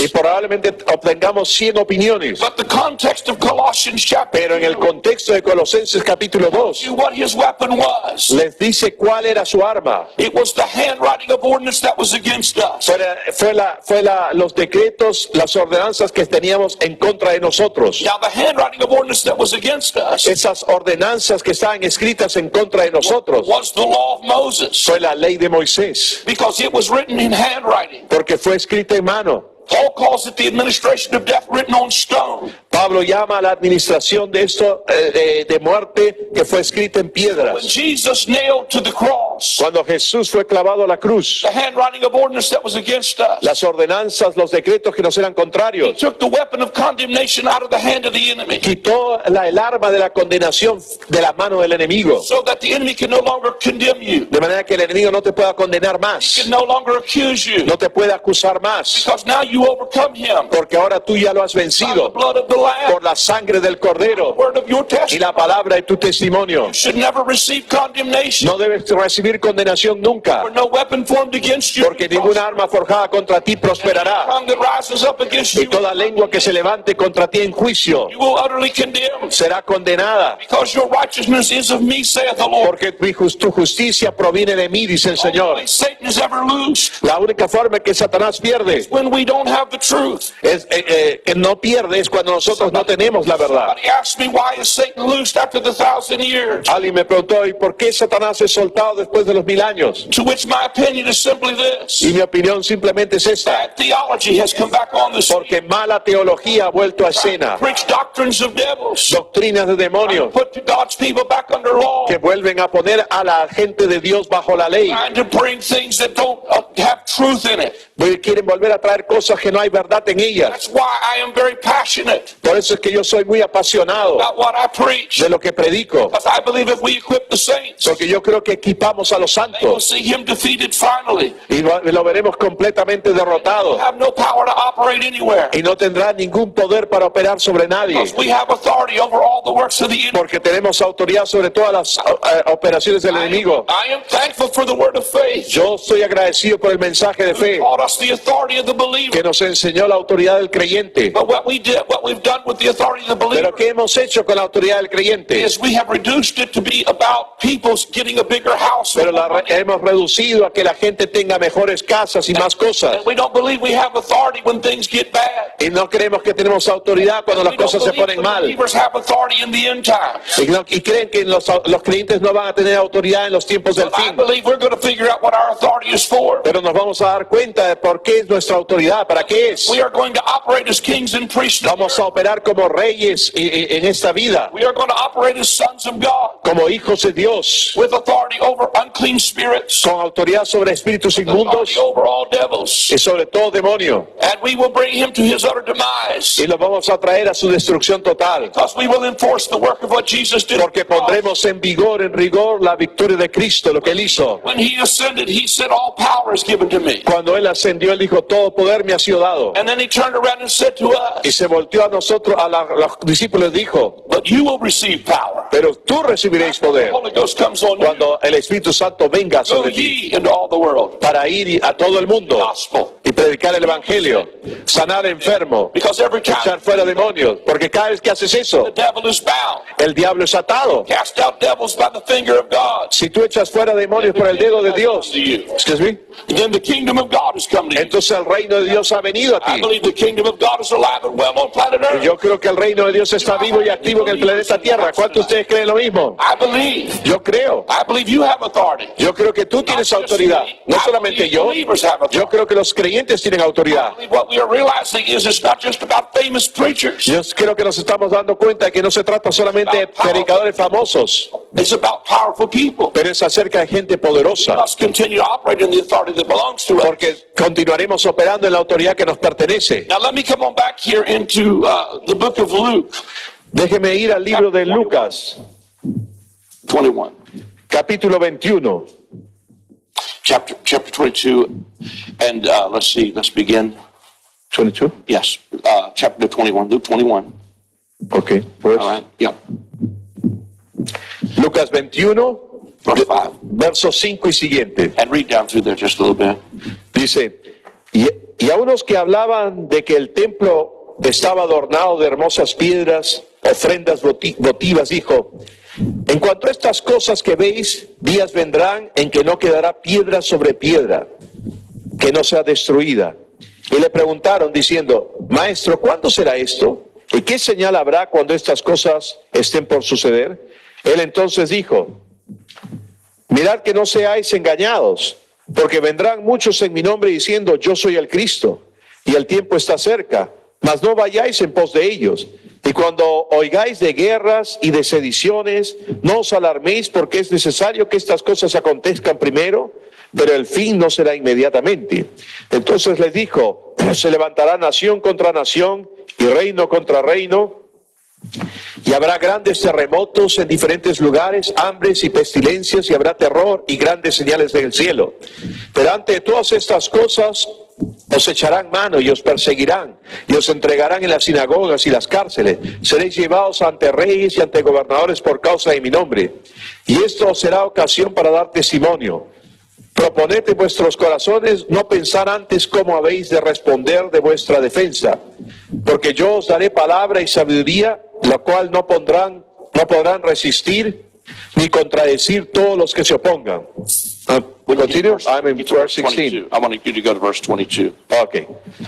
probablemente obtengamos cien opiniones. But the context of Colossians chapter Pero en el contexto de Colosenses capítulo dos, two, what his weapon was. les dice cuál era su arma. It was the handwriting of ordinance that was against us. Fue, la- fue, la, fue la, los decretos, las ordenanzas que teníamos en contra de nosotros. Now the handwriting of ordinance that was against us Esas ordenanzas que estaban escritas en contra de nosotros was the law of Moses, fue la ley de Moisés, because it was written in handwriting. porque fue escrita en mano. Paul calls it the administration of death written on stone. Pablo llama a la administración de esto eh, de, de muerte que fue escrita en When piedras. Jesus nailed to the cross Cuando Jesús fue clavado a la cruz, the handwriting of ordinance that was against us, las ordenanzas, los decretos que nos eran he contrarios, took the weapon of condemnation out of the hand of the enemy, quitó la, el arma de la condenación de la mano del enemigo, so that the enemy can no longer condemn you, de manera que el enemigo no te pueda condenar más, can no longer accuse you, no te puede acusar más, because now you overcome him porque ahora tú ya lo has by the vencido blood of the Lamb, por la sangre del Cordero word of your y la testimony. palabra de tu testimonio. You should never receive condemnation, No debes recibir condenación nunca, for no weapon formed against you, porque ninguna arma forjada contra ti prosperará, tongue that rises up against y you, toda lengua que se levante contra ti en juicio you will utterly condemn, será condenada, because your righteousness is of me, saith the Lord. porque tu jus- tu justicia proviene de mí, dice el The only Señor. way Satan is ever loosed La única forma en que Satanás pierde when we don't have the truth. es eh, eh, que no pierde es cuando nosotros no tenemos la verdad. Somebody asked me, why is Satan loosed after the thousand years? Alguien me preguntó, ¿y por qué Satanás es soltado después de los mil años? To which my opinion is simply this: Y mi opinión simplemente es esta, bad theology has come back on the scene. porque mala teología ha vuelto a escena, Preach doctrines of devils, doctrinas de demonios put God's people back under law, que vuelven a poner a la gente de Dios bajo la ley. trying to bring things that don't uh, have truth in it. Quieren volver a traer cosas que no hay verdad en ellas. That's why I am very passionate Por eso es que yo soy muy apasionado about what I preach, de lo que predico, because I believe if we equip the saints, porque yo creo que equipamos a los they will santos see him defeated finally. y lo, lo veremos completamente derrotado Have no power to operate anywhere, y no tendrá ningún poder para operar sobre nadie, because we have authority over all the works of the enemy. porque tenemos autoridad sobre todas las eh, operaciones del enemigo. I am thankful for the word of faith. Yo estoy agradecido por el mensaje de fe Taught us the authority of the believer. que nos enseñó la autoridad del creyente. But what we did, what we've done with the authority of the believer, Pero ¿qué hemos hecho con la autoridad del creyente? is we have reduced it to be about people getting a bigger house. Pero la re- hemos reducido a que la gente tenga mejores casas y más cosas. And we don't believe we have authority when things get bad. Y no creemos que tenemos autoridad cuando las We don't cosas se believe ponen the mal. believers have authority in the end times. Y, no- y creen que los, los creyentes no van a tener autoridad en los tiempos del But I fin. believe we're going to figure out what our authority is for. Pero nos vamos a dar cuenta de por qué es nuestra autoridad, para qué es. We are going to operate as kings and priests. Vamos a operar como reyes i- i- en esta vida, We are going to operate as sons of God como hijos de Dios, with authority over unclean spirits, con autoridad sobre espíritus inmundos authority over all devils. y sobre todo demonio. And we will bring him to his utter demise, Y los vamos a traer a su destrucción total, because we will enforce the work of what Jesus did. porque pondremos en vigor, en rigor, la victoria de Cristo, lo que Él hizo. When he ascended, he said, all power is given to me. Cuando Él ascendió, Él dijo, todo poder me ha sido dado. And then he turned around and said to Y us, se volteó a nosotros, a, la- a los discípulos, y dijo, but you will receive power. pero tú recibiréis The poder Holy Ghost comes on you. cuando el Espíritu Santo venga Go sobre ti, ye into all the world. para ir a todo el mundo Gospel. y predicar el Evangelio, sanar enfermo, Because every echar time fuera demonios, porque cada vez que haces the eso, devil is bound, el diablo es atado. cast out devils by the finger of God. Si tú echas fuera demonios por el dedo de Dios, excuse me, Then the kingdom of God has come to you. entonces el reino de Dios ha venido a I ti. believe the kingdom of God is alive and well on planet Earth. Yo creo que el reino de Dios está vivo y activo en el planeta Tierra. ¿Cuántos de ustedes creen lo mismo? I believe. Yo creo. I believe you have authority. Yo creo que tú tienes autoridad. No solamente yo. Yo creo que los creyentes tienen I autoridad. believe what we are realizing is it's not just about famous preachers. Yo creo que nos estamos dando cuenta de que no se trata solamente de predicadores famosos, It's about powerful people. pero es acerca de gente We poderosa, must continue to operate in the authority that belongs to us. porque continuaremos operando en la autoridad que nos pertenece. Now let me come on back here into uh, the book of Luke Déjeme ir al libro de Lucas, twenty-one, capítulo veintiuno, chapter chapter twenty-two, and uh, let's see, let's begin. veintidós. Yes, uh, chapter twenty-one, Luke twenty-one. Ok, pues All right, yeah, Lucas veintiuno, verse five, versos cinco y siguiente. and read down through there just a little bit. Dice, Y, y a unos que hablaban de que el templo estaba adornado de hermosas piedras, ofrendas voti- votivas, dijo: en cuanto a estas cosas que veis, días vendrán en que no quedará piedra sobre piedra, que no sea destruida. Y le preguntaron diciendo: Maestro, ¿cuándo será esto? ¿Y qué señal habrá cuando estas cosas estén por suceder? Él entonces dijo: mirad que no seáis engañados, porque vendrán muchos en mi nombre diciendo: yo soy el Cristo, y el tiempo está cerca, mas no vayáis en pos de ellos. Y cuando oigáis de guerras y de sediciones, no os alarméis, porque es necesario que estas cosas acontezcan primero, pero el fin no será inmediatamente. Entonces les dijo: se levantará nación contra nación y reino contra reino, y habrá grandes terremotos en diferentes lugares, hambres y pestilencias, y habrá terror y grandes señales del cielo. Pero ante todas estas cosas os echarán mano y os perseguirán y os entregarán en las sinagogas y las cárceles. Seréis llevados ante reyes y ante gobernadores por causa de mi nombre. Y esto os será ocasión para dar testimonio. Proponed en vuestros corazones no pensar antes cómo habéis de responder de vuestra defensa, porque yo os daré palabra y sabiduría, la cual no pondrán, no podrán resistir ni contradecir todos los que se opongan. Uh, we continue? I'm in verse sixteen. I want you to go to verse twenty-two. Ok.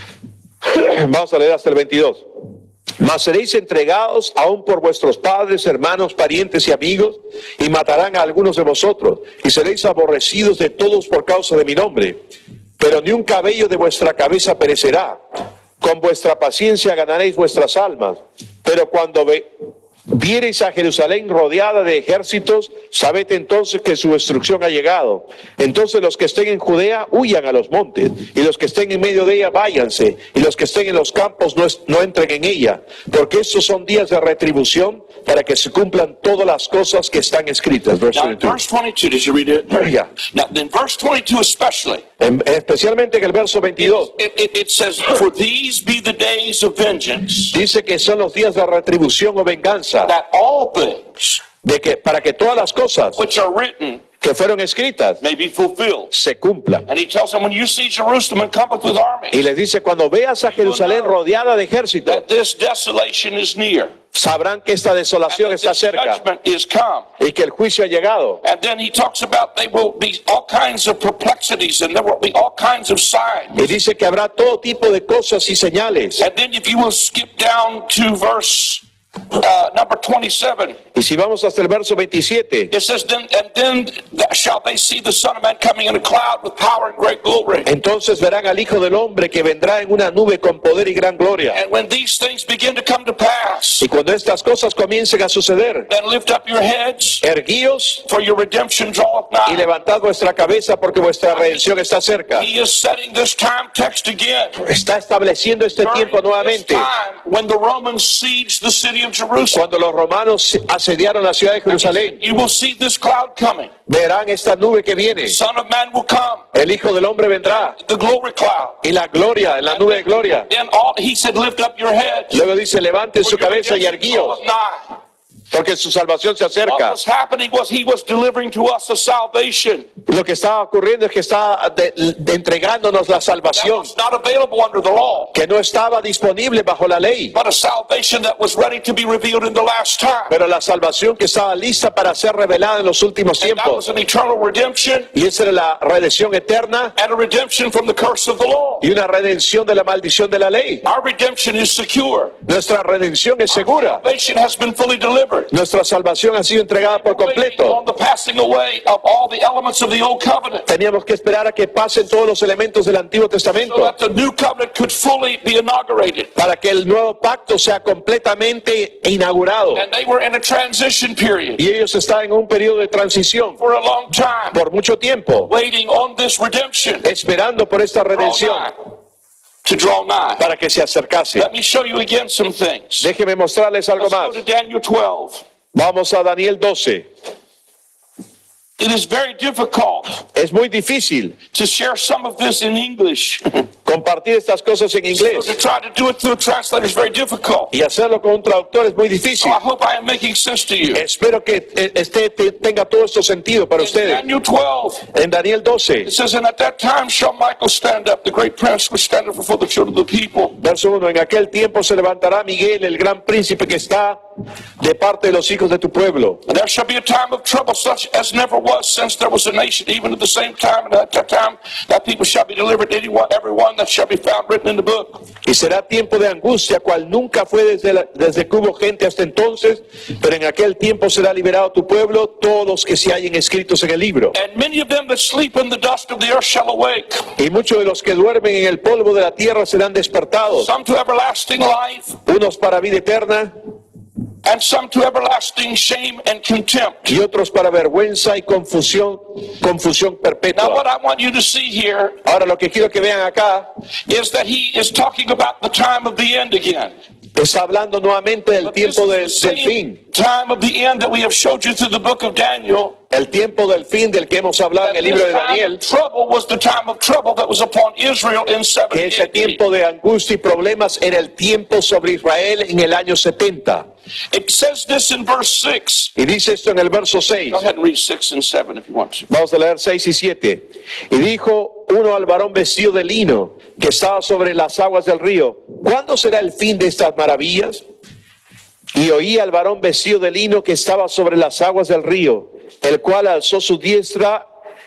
Vamos a leer hasta el veintidós. Mas seréis entregados aún por vuestros padres, hermanos, parientes y amigos, y matarán a algunos de vosotros, y seréis aborrecidos de todos por causa de mi nombre. Pero ni un cabello de vuestra cabeza perecerá. Con vuestra paciencia ganaréis vuestras almas. Pero cuando ve, viereis a Jerusalén rodeada de ejércitos, sabed entonces que su destrucción ha llegado. Entonces los que estén en Judea huyan a los montes, y los que estén en medio de ella váyanse, y los que estén en los campos no, es, no entren en ella, porque estos son días de retribución para que se cumplan todas las cosas que están escritas. Verse Now, in twenty-two. verse twenty-two, did you read it? Yeah. Now, in verse twenty-two especially, En- especialmente en el verso veintidós, it, it, it says, for these be the days of vengeance, dice que son los días de retribución o venganza, that all things de que para que todas las cosas which are written que fueron escritas may be fulfilled. se cumplan. And he tells them, when you see Jerusalem encompassed with armies, Y les dice: cuando veas a Jerusalén rodeada de ejércitos, that this desolation is near, sabrán que esta and desolación that está this cerca judgment is come. y que el juicio ha llegado. And then he talks about there will be all kinds of perplexities and there will be all kinds of signs. Y dice que habrá todo tipo de cosas y señales. And then if you will skip down to verse uh, number twenty-seven, Y si vamos hasta el verso veintisiete, it says, then, and then shall they see the Son of Man coming in a cloud with power and great glory. entonces verán al Hijo del Hombre que vendrá en una nube con poder y gran gloria. And when these things begin to come to pass, Y cuando estas cosas comiencen a suceder, then lift up your heads, erguíos for your redemption draweth y nigh. levantad vuestra cabeza, porque vuestra redención está cerca. He is setting this time text again. Está estableciendo este tiempo During this nuevamente. time, when the Romans sieged the city of Jerusalem, Cuando los romanos asediaron la ciudad de Jerusalén, you will see this cloud coming. verán esta nube que viene. Son of Man will come, El Hijo del Hombre vendrá the glory cloud. y la gloria, en la nube de gloria. Then all, he said, lift up your heads. Luego dice: levanten su for your cabeza y redemption erguíos, draweth nigh. porque su salvación se What acerca. was happening was he was delivering to us a salvation Lo que estaba ocurriendo es que está de- de entregándonos la that salvación, was not available under the law, que no estaba disponible bajo la ley, but a salvation that was ready to be revealed in the last time. pero la salvación que estaba lista para ser revelada en los últimos And that was tiempos. an eternal redemption Y esa era la redención eterna and a redemption from the curse of the law. y una redención de la maldición de la ley. Our redemption is secure. Nuestra redención es segura. Salvation has been fully delivered. Nuestra salvación ha sido entregada por Waiting completo. on the passing away of all the elements of the old covenant, Teníamos que esperar a que pasen todos los elementos del Antiguo so Testamento that the new covenant could fully be inaugurated. para que el nuevo pacto sea completamente inaugurado. And they were in a transition period Y ellos están en un periodo de transición for a long time, por mucho tiempo, waiting on this redemption esperando por esta draw redención nigh, to draw nigh. para que se acercase. Let me show you again some things. Déjeme mostrarles algo Let's más. go to Daniel twelve. Vamos a Daniel doce. It is very difficult Es muy difícil to share some of this in English Compartir estas cosas en So inglés to try to do it through a translator is very difficult. y hacerlo con un traductor es muy So difícil. I hope I am making sense to you. Espero que eh, este te- tenga todo esto sentido para In ustedes. Daniel twelve, En Daniel doce, it says, and at that time shall Michael stand up, the great prince which standeth before the children of the people. verso uno, en aquel tiempo se levantará Miguel, el gran príncipe que está de parte de los hijos de tu pueblo. And there shall be a time of trouble such as never was since there was a nation, even at the same time, and at that time that people shall be delivered, anyone, every one that shall be found written in the book. Y será tiempo de angustia, cual nunca fue desde, la- desde que hubo gente hasta entonces, pero en aquel tiempo será liberado tu pueblo, todos los que se hallen escritos en el libro. And many of them that sleep in the dust of the earth shall awake, Y muchos de los que duermen en el polvo de la tierra serán despertados, some to everlasting life, unos para vida eterna and some to everlasting shame and contempt. y otros para vergüenza y confusión, confusión Now, what perpetua. I want you to see here Ahora lo que quiero que vean acá, is that he is talking about the time of the end again. está hablando nuevamente del But this tiempo del, is the del same fin, time of the end that we have showed you through the book of Daniel. el tiempo del fin del que hemos hablado en el libro de This time Daniel, of trouble was the time of trouble that was upon Israel in que ese seventy A D. tiempo de angustia y problemas era el tiempo sobre Israel en el año setenta. It says this in verse six. Y dice esto en el verso seis. Go ahead and read six and seven if you want to. Vamos a leer seis y siete. Y dijo uno al varón vestido de lino que estaba sobre las aguas del río, ¿cuándo será el fin de estas maravillas? Y oí al varón vestido de lino que estaba sobre las aguas del río, el cual alzó su diestra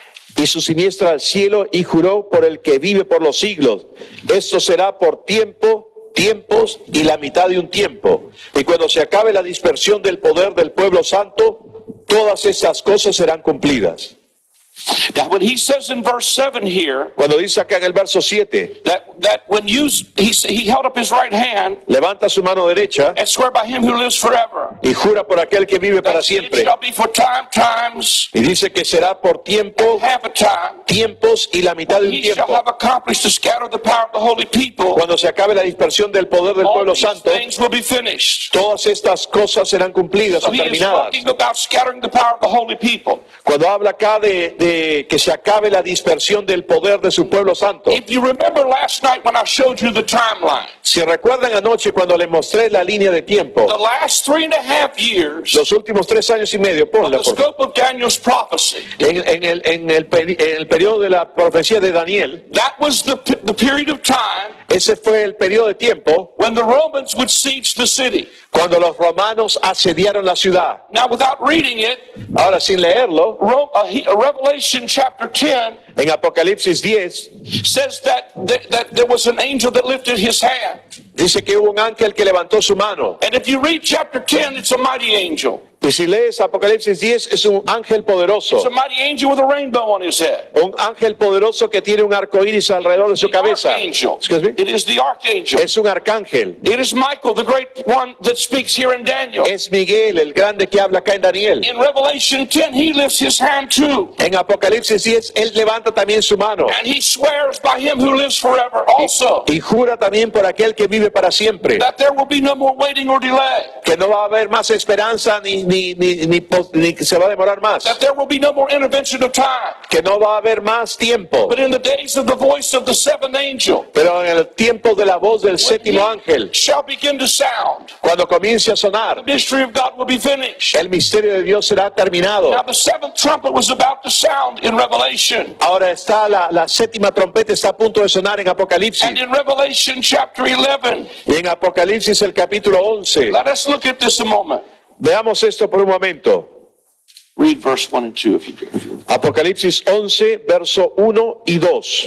y su siniestra al cielo y juró por el que vive por los siglos. Esto será por tiempo, tiempos y la mitad de un tiempo. Y cuando se acabe la dispersión del poder del pueblo santo, todas estas cosas serán cumplidas. Now, when he says in verse seven here Cuando dice acá en el verso siete, that, that when you, he, he held up his right hand levanta su mano derecha and swear by him who lives forever, y jura por aquel que vive para that it siempre. shall be for time, times, Y dice que será por tiempo, half a time. tiempos y la mitad de un He shall tiempo. have accomplished to scatter the power of the holy people. Cuando se acabe la dispersión del poder del All pueblo these santo, things will be finished. todas estas cosas serán cumplidas So o he is terminadas. talking about scattering the power of the holy people. Cuando habla acá de, de que se acabe la dispersión del poder de su pueblo santo. If you remember last night when I showed you the timeline, Si recuerdan anoche cuando les mostré la línea de tiempo, the last three and a half years los últimos tres años y medio, of ponla, the por favor. scope of Daniel's prophecy, En, en el, en, el, peri- en el periodo de la profecía de Daniel, that was the, the period of time ese fue el periodo de tiempo when the Romans would siege the city. cuando los romanos asediaron la ciudad. Now, without reading it, Ahora, sin leerlo, Ro- uh, he- uh, Revelation chapter ten en Apocalipsis diez, says that, that, that there was an angel that lifted his hand. dice que hubo un ángel que levantó su mano. And if you read chapter ten, it's a mighty angel. Y si lees Apocalipsis diez, es un ángel It's a poderoso. mighty angel with a rainbow on his head. Un ángel poderoso que tiene un arco iris alrededor de su cabeza. Archangel. Excuse me. It is the archangel. Es un arcángel. It is Michael, the great one that speaks here in Daniel. Es Miguel, el grande que habla acá en Daniel. In Revelation ten, he lifts his hand too. En Apocalipsis diez, él levanta también su mano. And he swears by him who lives forever also Y jura también por aquel que vive para siempre. that there will be no more waiting or delay. Que no va a haber más esperanza ni, ni, ni, ni, pos- ni que se va a demorar más. That there will be no more intervention of time. Que no va a haber más tiempo. But in the days of the voice of the seventh angel, Pero en el tiempo de la voz del when séptimo he ángel, shall begin to sound, cuando comience a the sonar, mystery of God will be finished. el misterio de Dios será terminado. Now the seventh trumpet was about to sound in Revelation. Ahora está la, la séptima trompeta, está a punto de sonar en Apocalipsis. And in Revelation chapter eleven, Y en Apocalipsis el capítulo once. let us look at this a moment. Veamos esto por un momento. Read verse one and two if you do. Apocalipsis once, verso uno y dos.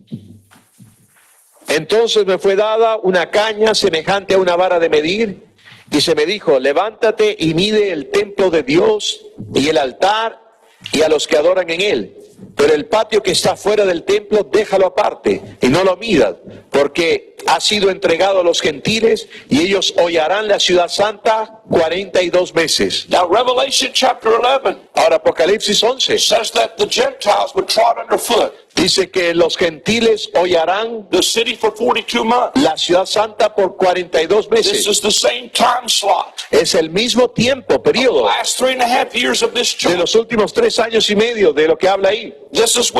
Entonces me fue dada una caña semejante a una vara de medir, y se me dijo, levántate y mide el templo de Dios y el altar y a los que adoran en él. Pero el patio que está fuera del templo, déjalo aparte y no lo midas, porque ha sido entregado a los gentiles y ellos hollarán la ciudad santa cuarenta y dos meses. Now Revelation chapter eleven Ahora Apocalipsis once says that the Gentiles would trod underfoot dice que los gentiles hollarán the city for forty-two months. la ciudad santa por cuarenta y dos This meses. is the same time slot. Es el mismo tiempo, The periodo, last three and a half years of this de church. los últimos tres años y medio de lo que habla ahí. This is when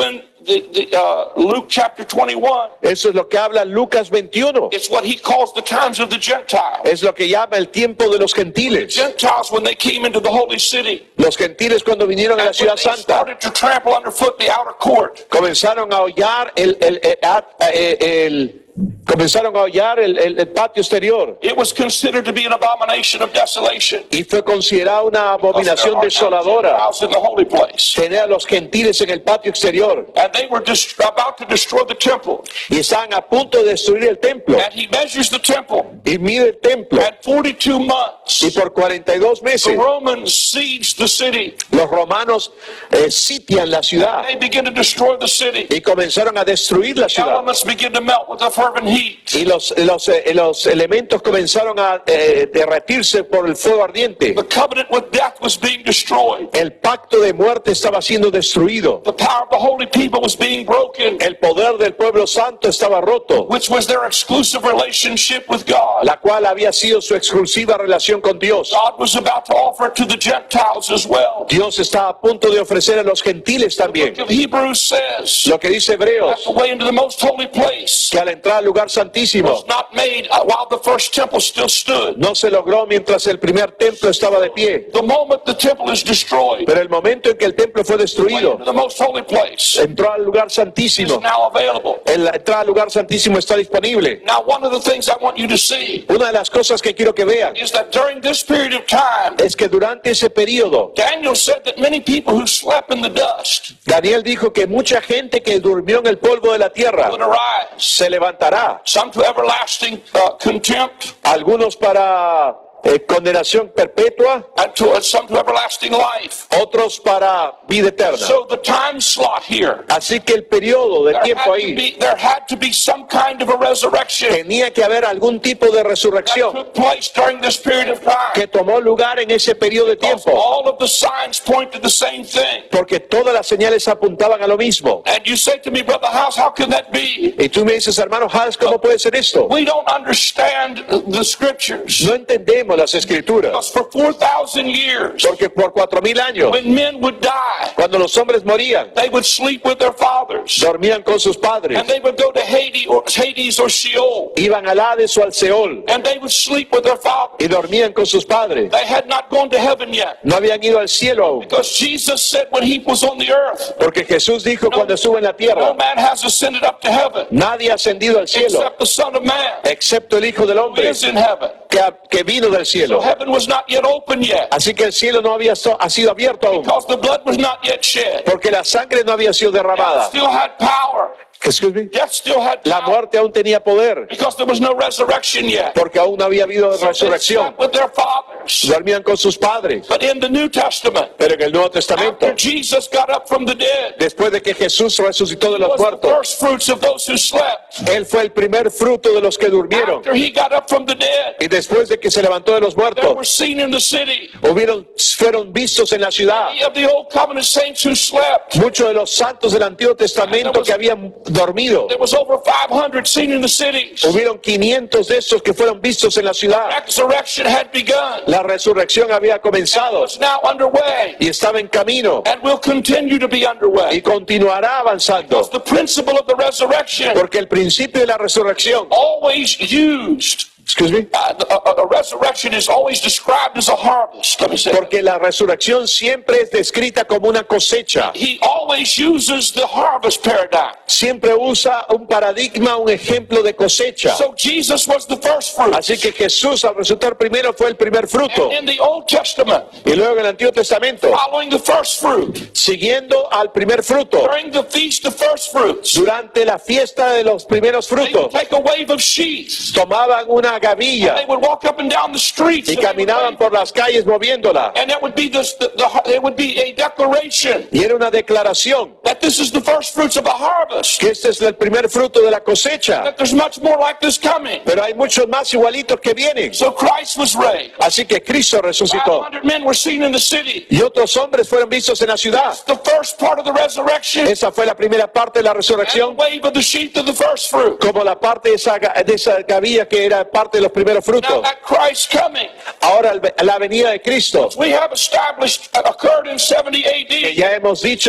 the, the, uh, Luke chapter twenty-one. Eso es lo que habla Lucas veintiuno. It's what he calls the times of the Gentiles. Es lo que llama el tiempo de los gentiles. Gentiles, when they came into the holy city, Los gentiles cuando vinieron a la and when ciudad they santa, started to trample underfoot the outer court, comenzaron a hollar el, el, el, el- el- comenzaron a hollar el, el- el patio exterior it was considered to be an abomination of desolation. y fue considerada una abominación desoladora Gentiles in the holy place, tener a los gentiles en el patio exterior, and they were dest- about to destroy the temple. y estaban a punto de destruir el templo, And he measures the temple, y mide el templo, and forty-two y months por cuarenta y dos the meses Romans sieged the city. los romanos eh, sitian la ciudad They begin to destroy the city. y comenzaron a destruir la ciudad. Elements begin to melt with a fervent heat. Y los, los, eh, los elementos comenzaron a eh, derretirse por el fuego ardiente. The covenant with death was being destroyed. El pacto de muerte estaba siendo destruido. The power of the holy people was being broken, El poder del pueblo santo estaba roto, which was their exclusive relationship with God. la cual había sido su exclusiva relación con Dios. God was about to offer it to the Gentiles as well. Dios estaba a punto de ofrecer a los gentiles también. The book of Hebrews says Lo que dice that Hebreos, the way into the most holy place que al entrar al lugar santísimo was not made uh, while the first temple still stood. no se logró mientras el primer templo estaba de pie. The moment the temple is destroyed, Pero el momento en que el templo fue the way destruido, into the most holy place entró al lugar is santísimo. now available. En la entrada al lugar santísimo está disponible. Now, one of the things I want you to see Una de las cosas que quiero que vean is that during this period of time, es que durante ese periodo, Daniel said that many people who slept in the dust Daniel dijo que mucha gente que durmió en el polvo de la tierra would arise, se levantará, some to everlasting uh, contempt, algunos para eh, condenación perpetua, and to, uh, some to everlasting life. otros para vida eterna. So the time slot here, Así que el periodo de there tiempo had, to ahí be, there had to be some kind of a resurrection tenía que haber algún tipo de that resurrección took place during this period of time. que tomó lugar en ese periodo de Because tiempo, all of the signs point to the same thing. porque todas las señales apuntaban a lo mismo. And you say to me, Brother House, how can that be? Y tú me dices, hermano Hans, ¿cómo puede ser esto? We don't understand the scriptures. No entendemos las escrituras, Because for four thousand years, porque por cuatro mil años, when men would die, cuando los hombres morían, they would sleep with their fathers. dormían con sus padres, And they would go to Hades or, Hades or Sheol. iban al Hades o al Seol And they would sleep with their fathers. y dormían con sus padres. They had not gone to heaven yet. No habían ido al cielo aún, Because Jesus said when he was on the earth, porque Jesús dijo cuando estuvo en la no tierra, man has ascended up to heaven nadie ha ascendido al cielo, except the Son of Man excepto el Hijo del who Hombre, is in heaven. que, ha- que vino del So cielo. heaven was not yet open yet. Así que el cielo no había so- ha sido abierto aún, Because the blood was not yet shed. porque la sangre no había sido Death derramada. still had power. Excuse me. Death still had La power. muerte aún tenía poder, Because there was no resurrection yet. porque aún no había habido They resurrección. slept with their fathers. Dormían con sus padres. But in the New Testament, Pero en el Nuevo Testamento, after Jesus got up from the dead, después de que Jesús resucitó de he los was the muertos, first fruits of those who slept. Él fue el primer fruto de los que durmieron. After he got up from the dead, Y después de que se levantó de los they were muertos, seen in the city. hubieron, fueron vistos en la ciudad. Many of the old covenant saints who slept. Muchos de los santos del Antiguo Testamento que habían dormido. There was over five hundred seen in the cities. Hubieron quinientos de estos que fueron vistos en la ciudad. Resurrection had begun. La resurrección había comenzado Was now underway y estaba en camino and will continue to be y underway. continuará avanzando. Because the principle of the resurrection Porque el principio de la resurrección, always used. excuse me, Uh, the- a, a resurrection is always described as a harvest. Let me say that. porque la resurrección siempre es descrita como una cosecha. He always uses the harvest paradigm. Siempre usa un paradigma, un ejemplo de cosecha. So Jesus was the first fruit. Así que Jesús al resultar primero fue el primer fruto. And in the Old Testament, Y luego en el Antiguo Testamento, following the first fruit, siguiendo al primer fruto, during the feast of first fruits, durante la fiesta de los primeros they would frutos, take a wave of sheaves. tomaban una They gavilla would walk up and down the streets. y And, they would caminaban wave. por las calles moviéndola. And that would be this, the, the, it would be a declaration Y era una declaración that this is the first fruits of a harvest. que este es el primer fruto de la cosecha. That there's much more like this coming. Pero hay muchos más igualitos que vienen. So Christ was raised. Así que Cristo resucitó. five hundred men were seen in the city. Y otros hombres fueron vistos en la ciudad. The first part of the resurrection. Esa fue la primera parte de la And the resurrección, wave of the sheaf of the first fruit. como la parte de esa, ga- de esa gavilla que era parte de los primeros Now frutos. at Christ's coming, Ahora el- la venida de Cristo, we have established, uh, occurred in seventy A que D. ya hemos dicho y está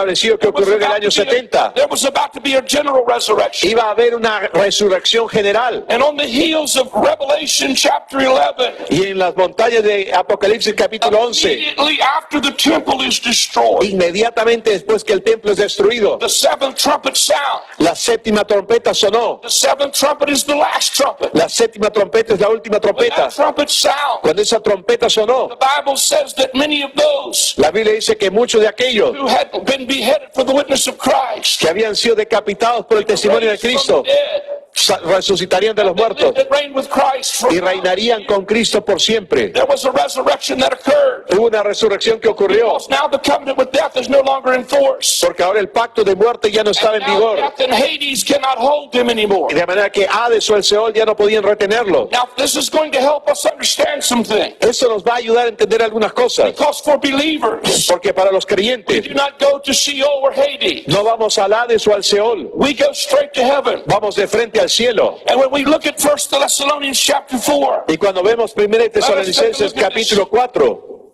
establecido que There was ocurrió en el about año to be a- setenta. There was about to be a general resurrection. Iba a haber una resurrección general. And on the heels of Revelation chapter eleven, Y en las montañas de Apocalipsis capítulo once, immediately after the temple is destroyed, inmediatamente después que el templo es destruido, the seventh trumpet sound. la séptima trompeta sonó. The seventh trumpet is the last trumpet. La séptima trompeta es la última When trompeta. that trumpet sound, Cuando esa trompeta sonó, the Bible says that many of those la Biblia dice que muchos de aquellos who had been beheaded for the witness of Christ, que habían sido decapitados por el testimonio de raised from Cristo, the dead, sa- resucitarían de los they muertos lived and reigned with Christ y forever. reinarían con Cristo por siempre. There was a resurrection that occurred. Hubo una resurrección que ocurrió, Because now the covenant with death is no longer in force. porque ahora el pacto de muerte ya no estaba en Now vigor. death and Hades cannot hold him anymore. Y de manera que Hades o el Seol ya no podían retenerlo. Now this is going to help us understand some things. Eso nos va a ayudar a entender algunas cosas, Because for believers, porque para los we creyentes do not go to Sheol or Hades. no vamos al Hades o al Seol, We go straight to heaven. vamos de frente al cielo. And when we look at First Thessalonians chapter four, Y cuando vemos primera de Tesalonicenses capítulo cuatro,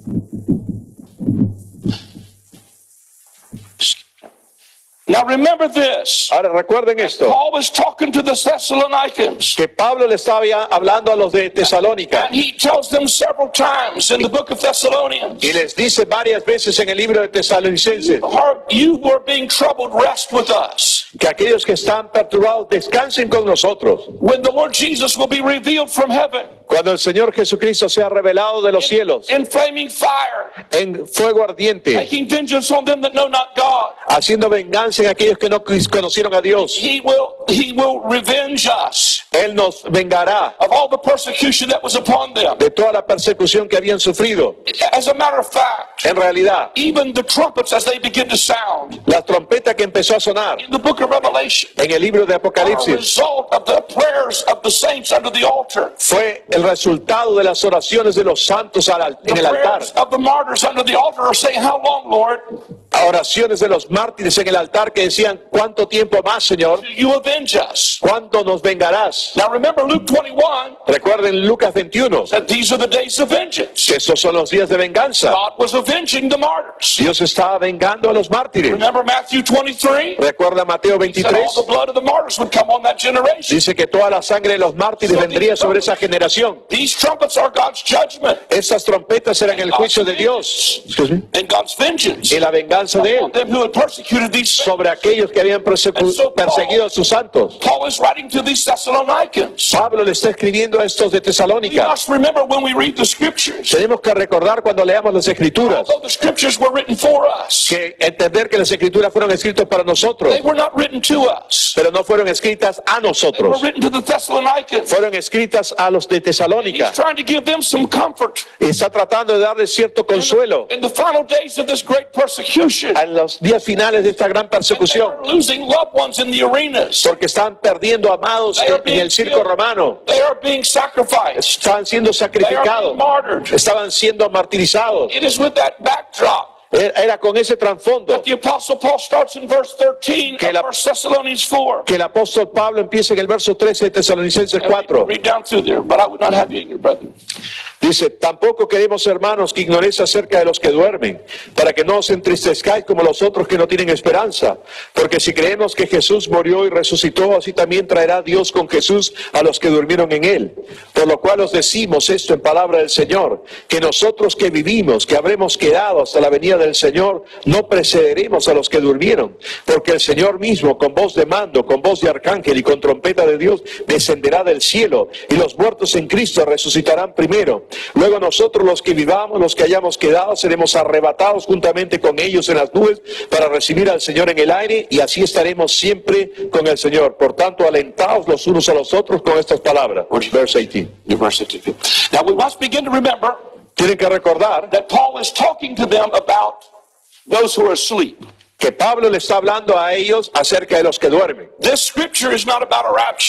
now remember this. ahora recuerden esto, Paul was talking to the Thessalonians, que Pablo le estaba ya hablando a los de Tesalónica and he tells them several times in the book of Thessalonians, y les dice varias veces en el libro de Tesalonicenses "Are- you who are being troubled, rest with us. que aquellos que están perturbados descansen con nosotros. When the Lord Jesus will be revealed from heaven Cuando el Señor Jesucristo sea revelado de los cielos in flaming fire, en fuego ardiente, taking vengeance on them that know not God, haciendo venganza en aquellos que no conocieron a Dios. he will, he will revenge us Él nos vengará of all the persecution that was upon them. de toda la persecución que habían sufrido. As a matter of fact, En realidad, even the trumpets as they begin to sound la trompeta que empezó a sonar in the book of Revelation en el libro de are a Apocalipsis result of the prayers of the saints under the altar, fue el resultado de las oraciones de los santos al al- the en el altar. prayers of the martyrs under the altar are saying, "How long, Lord, Oraciones de los mártires en el altar que decían, ¿cuánto tiempo más, Señor? will you avenge us?" ¿Cuánto nos vengarás? Now remember Luke twenty-one, Recuerden Lucas veintiuno, that these are the days of vengeance. que esos son los días de venganza. God was avenging the martyrs. Dios estaba vengando a los mártires. Remember Matthew twenty-three? Recuerda Mateo That all veintitrés, the blood of the martyrs would come on that generation. dice que toda la sangre de los mártires vendría sobre esa generación. These trumpets are God's judgment Esas trompetas eran el juicio de Dios. Excuse me. and God's vengeance Y la venganza de on Él them who had persecuted these saints. sobre aquellos que habían persecu- perseguido a sus santos. Paul is writing to these Thessalonians. Pablo le está escribiendo a estos de We Tesalónica. must remember when we read the scriptures, Tenemos que recordar cuando leamos las escrituras, although the scriptures were written for us, que entender que las escrituras fueron escritas para nosotros, they were not written to us. pero no fueron escritas a They were nosotros, written to the Thessalonians. fueron escritas a los de He's Tesalónica. trying to give them some comfort Y está tratando de darles cierto consuelo in the final days of this great persecution. en los días finales de esta gran They persecución, are losing loved ones in the arenas. porque están perdiendo amados en en el circo romano, They are being sacrificed. estaban siendo They are sacrificados, being martyred. estaban siendo martirizados. It is with that backdrop Era con ese trasfondo that the Apostle Paul starts in verse thirteen Que of la- First Thessalonians four. que el apóstol Pablo empieza en el verso trece de Tesalonicenses cuatro. Read down through there, but I would not have you in your brethren. Dice, tampoco queremos, hermanos, que ignoréis acerca de los que duermen, para que no os entristezcáis como los otros que no tienen esperanza. Porque si creemos que Jesús murió y resucitó, así también traerá Dios con Jesús a los que durmieron en él. Por lo cual os decimos esto en palabra del Señor, que nosotros que vivimos, que habremos quedado hasta la venida del Señor, no precederemos a los que durmieron. Porque el Señor mismo, con voz de mando, con voz de arcángel y con trompeta de Dios, descenderá del cielo, y los muertos en Cristo resucitarán primero. Luego nosotros los que vivamos, los que hayamos quedado, seremos arrebatados juntamente con ellos en las nubes para recibir al Señor en el aire, y así estaremos siempre con el Señor. Por tanto, alentaos los unos a los otros con estas palabras. Verse eighteen. Verse eighteen. Now we must begin to remember Tienen que recordar that Paul is talking to them about those who are asleep. que Pablo le está hablando a ellos acerca de los que duermen. This scripture is not about a rapture.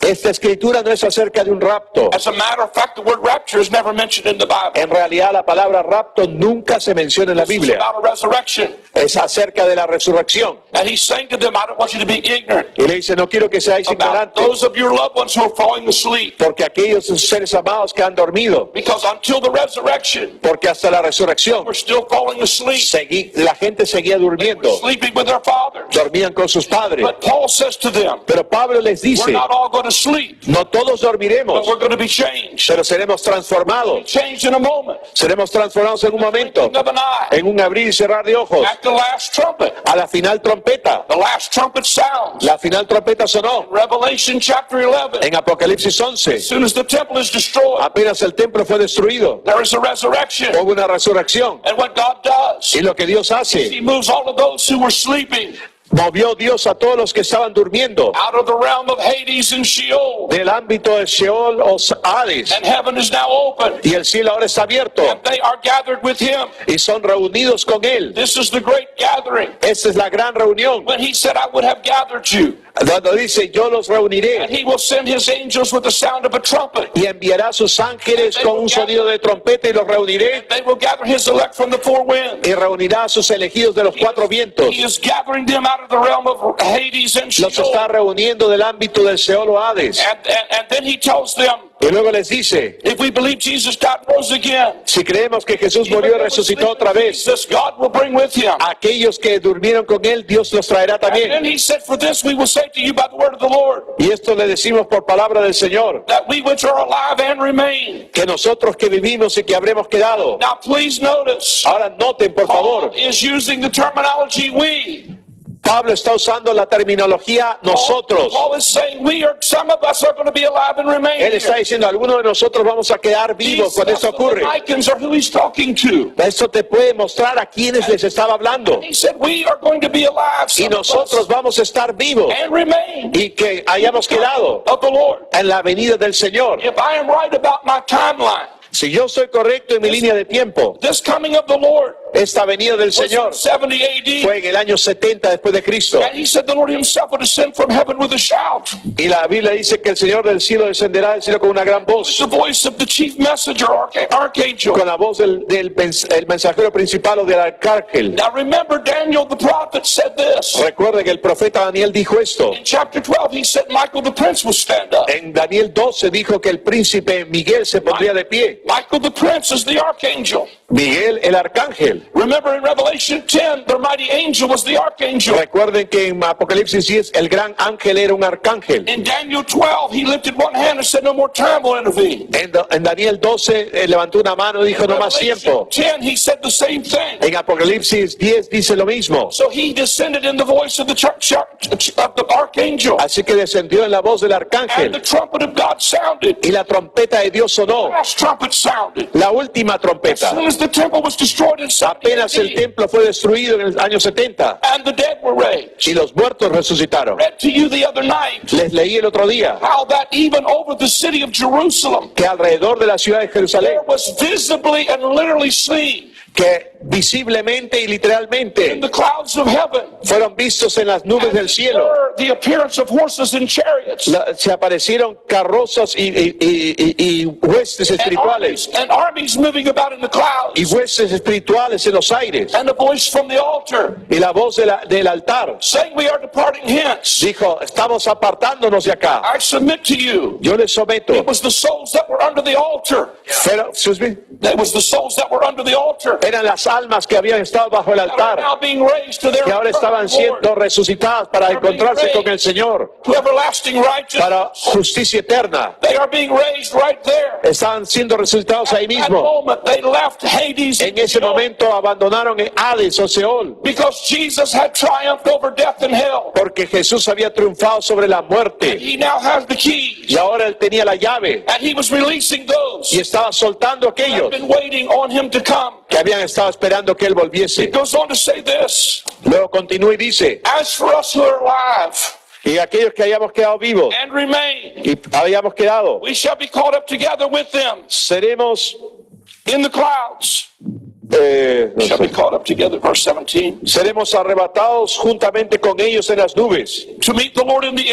Esta escritura no es acerca de un rapto. As a matter of fact, the word rapture is never mentioned in the Bible. En realidad la palabra rapto nunca se menciona en la It's Biblia. about a resurrection. Es acerca de la resurrección. And he's saying to them, I don't want you to be ignorant Y le dice, no quiero que seáis about ignorantes, those of your loved ones who are falling asleep. porque aquellos de sus seres amados que han dormido, Because until the resurrection, porque hasta la resurrección we're still falling asleep. seguí- la gente seguía durmiendo, Sleeping with their fathers. dormían con sus padres. But Paul says to them, Pero Pablo les we're dice, not all going to sleep, no todos dormiremos, but we're going to be changed. pero seremos transformados. Changed in a moment. Seremos transformados en un momento, Of an eye. en un abrir y cerrar de ojos. At the last trumpet. A la final trompeta. The last trumpet sounds. La final trompeta sonó Revelation chapter eleven. en Apocalipsis once. As soon as the temple is destroyed, Apenas el templo fue destruido, there is a resurrection. hubo una resurrección. And what God does, Y lo que Dios hace, He moves all of those who were sleeping movió Dios a todos los que estaban durmiendo out of the realm of Hades and Sheol. del ámbito de Sheol o Hades. And heaven is now open. Y el cielo ahora está abierto And they are gathered with Him. y son reunidos con Él. This is the great gathering. Esta es la gran reunión. When He said, I would have gathered you. Cuando dice, yo los And reuniré He will send His angels with the sound of a trumpet. y enviará sus ángeles con un sonido de trompeta y los reuniré They will gather His elect from the four winds. y reunirá a sus elegidos de los cuatro vientos. He is gathering them out of the realm of Hades and Los está Sheol. reuniendo del ámbito del Sheol o Hades. And, and, and then He tells them, Y luego les dice, if we believe Jesus died and rose again, si creemos que Jesús murió y resucitó otra vez, Jesus, God will bring with Him. aquellos que durmieron con Él, Dios los traerá And también. then He said, for this we will say to you by the word of the Lord, Y esto le decimos por palabra del Señor, that we which are alive and remain. que nosotros que vivimos y que habremos quedado. Now please notice, Ahora noten, por Paul favor, is using the terminology we. Pablo está usando la terminología nosotros. Paul is saying we are, some of us are going to be alive and remain. Él está here. diciendo, algunos de nosotros vamos a quedar vivos These cuando esto ocurre. Thessalonians are who he's talking to. Esto te puede mostrar a quienes les estaba hablando. He said we are going to be alive, Y some of nosotros us, vamos a estar vivos and remain y que hayamos quedado of the Lord. en la venida del Señor. If I am right about my timeline, Si yo soy correcto en mi línea de tiempo, this coming of the Lord esta venida del was in Señor seventy A D. fue en el año setenta después de Cristo. And he said the Lord himself would descend from heaven with a shout. Y la Biblia dice que el Señor del cielo descenderá del cielo con una gran voz, The voice of the chief messenger, arch- archangel. con la voz del, del pens- el mensajero principal o del arcángel. Now remember, Daniel the prophet said this. Recuerde que el profeta Daniel dijo esto. In chapter twelve, he said Michael the prince will stand up. En Daniel doce dijo que el príncipe Miguel se pondría de pie. Michael the prince is the archangel. Miguel el arcángel. Remember in Revelation ten, the mighty angel was the archangel. Recuerden que en Apocalipsis diez el gran ángel era un arcángel. In Daniel twelve, he lifted one hand and said, no more time will intervene. En, en Daniel doce eh, levantó una mano y dijo no más tiempo. ten, he said the same thing. En Apocalipsis diez dice lo mismo. So he descended in the voice of the church, of the archangel. Así que descendió en la voz del And the arcángel trumpet of God sounded. y la trompeta de Dios sonó. Last trumpet sounded. La última As trompeta. soon as the temple was destroyed in seventy Apenas el A D, templo fue destruido en el año setenta and the dead were raised. y los muertos resucitaron. Read to you the other night Les leí el otro día how that even over the city of Jerusalem, que alrededor de la ciudad de Jerusalén, there was visibly and literally seen que visiblemente y in literalmente the clouds of heaven fueron vistos en las nubes del cielo. were the appearance of horses and chariots La- se aparecieron carrozas y, y- y- y- y huestes and espirituales armies, and armies moving about in the y clouds, huestes espirituales en los aires. and a voice from the altar Y la voz de la- del altar saying, we are departing hence. dijo, estamos apartándonos de acá. I submit to you. Yo les someto. It was the souls that were under the altar. Pero, excuse me, It was the souls that were under the altar eran las almas que habían estado bajo el that are altar, now being raised to their que ahora estaban eternal siendo Lord, resucitadas para encontrarse con el Señor, to everlasting righteousness. para justicia eterna. They are being raised right there. Estaban siendo resucitados ahí At that mismo. moment, they left Hades En ese momento abandonaron en Hades o Seol, because Jesus had triumphed over death and hell. porque Jesús había triunfado sobre la muerte He now has the keys, y ahora él tenía la llave and he was releasing those y estaba soltando a who had aquellos been waiting on him to come. que habían estado esperando que él volviese. It goes on to say this, Luego continúa y dice, as for us who are alive y aquellos que hayamos quedado vivos and remain, y habíamos quedado, we shall be caught up together with them seremos, in the clouds. eh, no Shall be sé, caught up together, verse seventeen, seremos arrebatados juntamente con ellos en las nubes to meet the Lord in the air.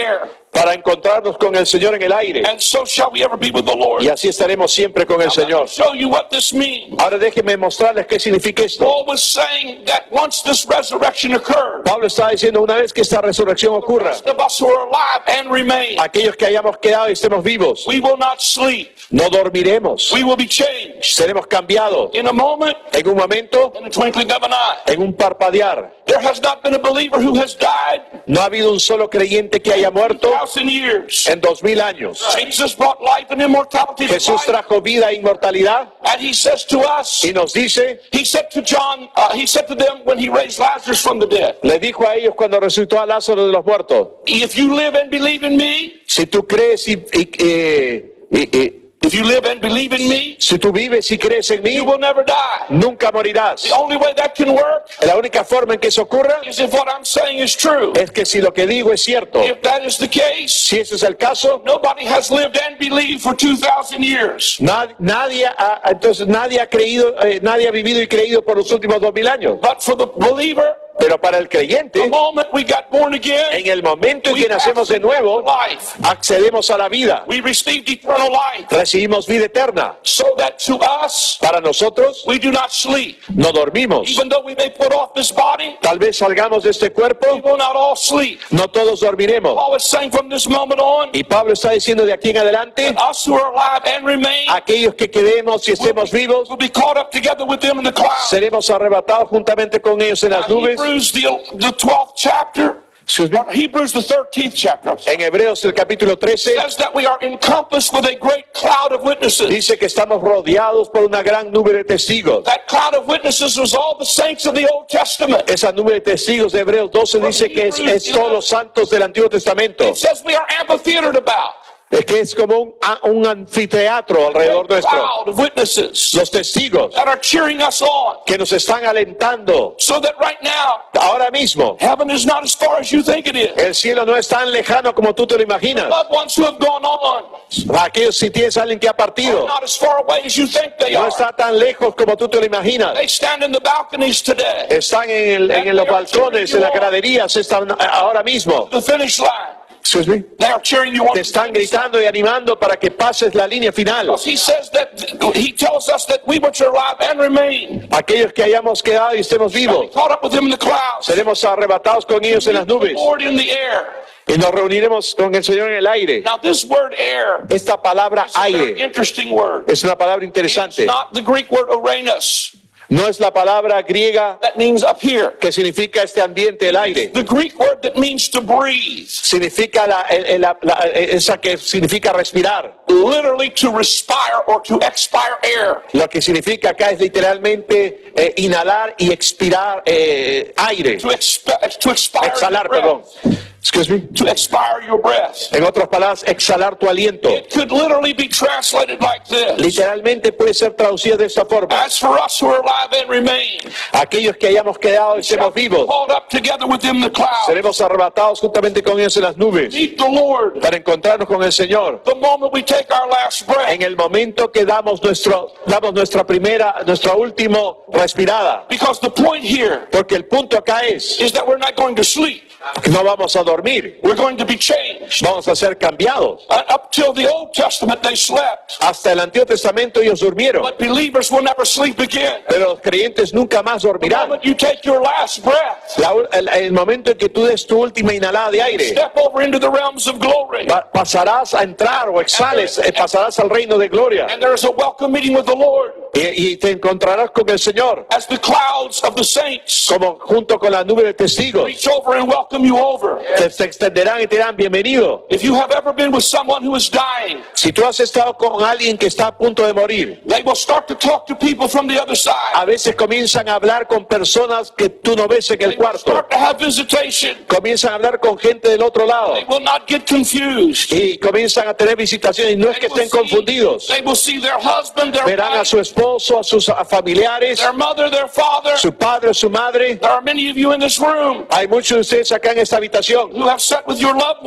para encontrarnos con el Señor en el aire. And so shall we ever be with the Lord. Y así estaremos siempre con el Now, let me Señor. show you what this means. Ahora déjenme mostrarles qué significa esto. Paul was saying that once this resurrection occurred, Pablo está diciendo, una vez que esta resurrección ocurra, most of us who are alive and remain, aquellos que hayamos quedado y estemos vivos, we will not sleep. no dormiremos, We will be changed seremos cambiados in a moment, en un momento, in the twinkling of an eye. en un parpadear. There has not been a believer who has died No ha habido un solo creyente que haya muerto thousand years. en dos mil años. Jesus brought life and immortality to Jesús life. trajo vida e inmortalidad And he says to us, y nos dice, he said to John, uh, he said to them when he raised Lazarus from the dead, le dijo a ellos cuando resucitó a Lázaro de los muertos, if you live and believe in me, si tú crees y, y- y- y- y- if you live and believe in me, si tú vives y crees en mí, you will never die. nunca morirás. The only way that can work La única forma en que eso ocurra is if what I'm saying is true. es que si lo que digo es cierto. If that is the case, Si ese es el caso, nobody has lived and believed for two thousand years. nad- nadie ha, entonces nadie ha creído, eh, nadie ha vivido y creído por los últimos dos mil años. But for the believer, Pero para el the creyente, moment we got born again, en el momento en we que nacemos de nuevo, life. accedemos a la vida, We received eternal life, recibimos vida eterna. so that to us Para nosotros, we do not sleep. no dormimos. Even though we may put off this body, Tal vez salgamos de este we cuerpo, will not all sleep. no todos dormiremos. Paul is saying from this moment on, Y Pablo está diciendo de aquí en adelante, us who are alive and remain aquellos que quedemos y estemos vivos, will be caught up together with them in the clouds. seremos arrebatados juntamente con ellos en las nubes. Hebrews, the, the twelfth chapter, Excuse me. Hebrews, the thirteenth chapter, En Hebreos el capítulo trece says that we are encompassed with a great cloud of witnesses. dice que estamos rodeados por una gran nube de testigos. That cloud of witnesses was all the saints of the Old Testament. Esa nube de testigos de Hebreos doce dice que es, es todos los santos del Antiguo Testamento. It says we are amphitheatered about. Es que es como un, a- un anfiteatro alrededor A nuestro. cloud of witnesses Los testigos that are cheering us on. que nos están alentando. So that right now, Ahora mismo, heaven is not as far as you think it is. el cielo no es tan lejano como tú te lo imaginas. Loved ones who have gone on Aquellos si tienes a alguien que ha are partido, not as far away as you think they no are. está tan lejos como tú te lo imaginas. They stand in the balconies today, Están en, el- en los balcones, en las graderías, están ahora mismo. the finish line. Excuse me. They are cheering you on. Te están gritando y animando para que pases la línea final. He says that he tells us that we which are alive and remain Aquellos que hayamos quedado y estemos shall be vivos, caught up with him in the clouds. seremos arrebatados con ellos en las The nubes Lord in the air. y nos reuniremos con el Señor en el aire. Now this word air Esta palabra is a very aire interesting word. es una palabra It's interesante. not the Greek word uranus. No es la palabra griega That means up here. que significa este ambiente, el aire. The Greek word that means to breathe. Significa la, el- el- la- la- esa que significa respirar. Literally to respire or to expire air. Lo que significa acá es literalmente eh, inhalar y expirar eh, aire. To, exp- to expire Exhalar, your perdón. breath. Excuse me. To expire your breath. En otras palabras, exhalar tu aliento. It could literally be translated like this. Literalmente puede ser traducido de esta forma. As for us who are alive and remain, Aquellos que hayamos quedado y shall estemos be vivos, called up together with them in the clouds. seremos arrebatados juntamente con ellos en las nubes Meet the Lord. para encontrarnos con el Señor. The moment we take our last breath. En el momento que damos nuestro, damos nuestra primera, nuestra última respirada. Because the point here Porque el punto acá es is that we're not going to sleep. que no vamos a dormir, We're going to be changed. vamos a ser cambiados. Uh, up till the Old Testament, they slept. Hasta el Antiguo Testamento ellos durmieron, But believers will never sleep again. pero los creyentes nunca más The dormirán. moment you take your last breath, La- el, el momento en que tú des tu última inhalada de aire, step over into the realms of glory. pa- pasarás a entrar o exhales, eh, pasarás al reino de gloria And there is a welcome meeting with the Lord y, y te encontrarás con el Señor, as the clouds of the saints como junto con la nube de testigos. reach over and welcome you over. Te, te extenderán y te dirán bienvenido. If you have ever been with someone who is dying, Si tú has estado con alguien que está a punto de morir, they will start to talk to people from the other side. a veces comienzan a hablar con personas que tú no ves en el They will cuarto. start to have visitation. Comienzan a hablar con gente del otro lado They will not get confused. y comienzan a tener visitaciones. Y no es que They will estén see- confundidos. They will see their husband, their Verán a wife, su esposo, a sus a familiares, their mother, their father. su padre, su madre. There are many of you in this room Hay muchos de ustedes acá en esta habitación who have sat with your loved ones.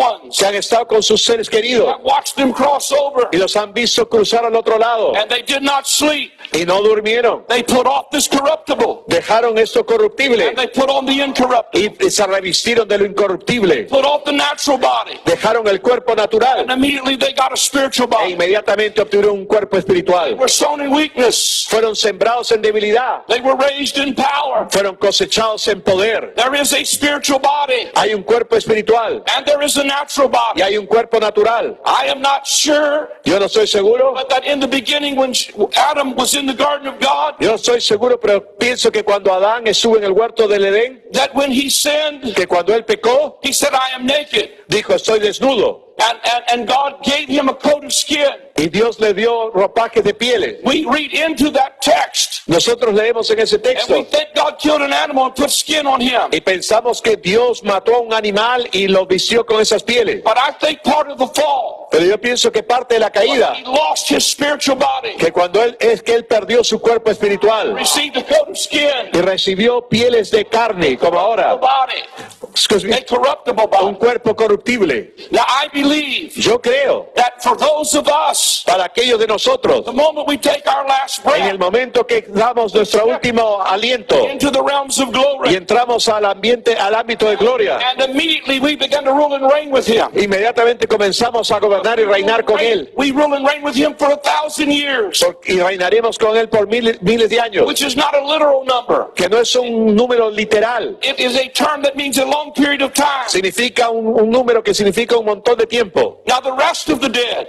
que han estado con sus seres have queridos watched them cross over, y los han visto cruzar al otro lado and they did not sleep. y no durmieron. They put off this corruptible, Dejaron esto corruptible and they put on the incorruptible. y se revistieron de lo incorruptible. Put off the natural body, Dejaron el cuerpo natural and immediately they got a spiritual e body. inmediatamente obtuvieron un cuerpo espiritual. Were sown in weakness. Fueron sembrados en debilidad, They were raised in power. fueron cosechados en poder. There is a spiritual body, Hay un cuerpo espiritual and there is a natural y body. hay un cuerpo natural. I am not sure, Yo no estoy seguro, but that in the beginning, when Adam was in the Garden of God, yo no estoy seguro, pero pienso que cuando Adán estuvo en el huerto del Edén, that when he sinned, que cuando él pecó, he said, I am naked. dijo, estoy desnudo. And, and, and God gave him a coat of skin. Y Dios le dio ropajes de pieles. We read into that text, Nosotros leemos en ese and we texto think God killed an animal and put skin on him. y pensamos que Dios mató a un animal y lo vistió con esas pieles. But I think part of the fall, Pero yo pienso que parte de la caída, he lost his spiritual body, que cuando él es que él perdió su cuerpo espiritual received a coat of skin, y recibió pieles de carne, como a ahora, body, excuse a me, corruptible un body. cuerpo corruptible. Now I believe Yo creo, that for those of us, para aquellos de nosotros, the moment we take our last en el breath momento que damos nuestro último aliento into the realms of y glory, entramos al ambiente, al ámbito de gloria, and immediately we begin to rule and reign with him. inmediatamente comenzamos a gobernar y reinar con él. We rule and reign with him for a thousand years, Por- y reinaremos con él por miles, miles de años, which is not a literal number. que no es un número literal, It is a term that means a long period of time. significa un, un número que significa un montón de tiempo. Now the rest of the dead,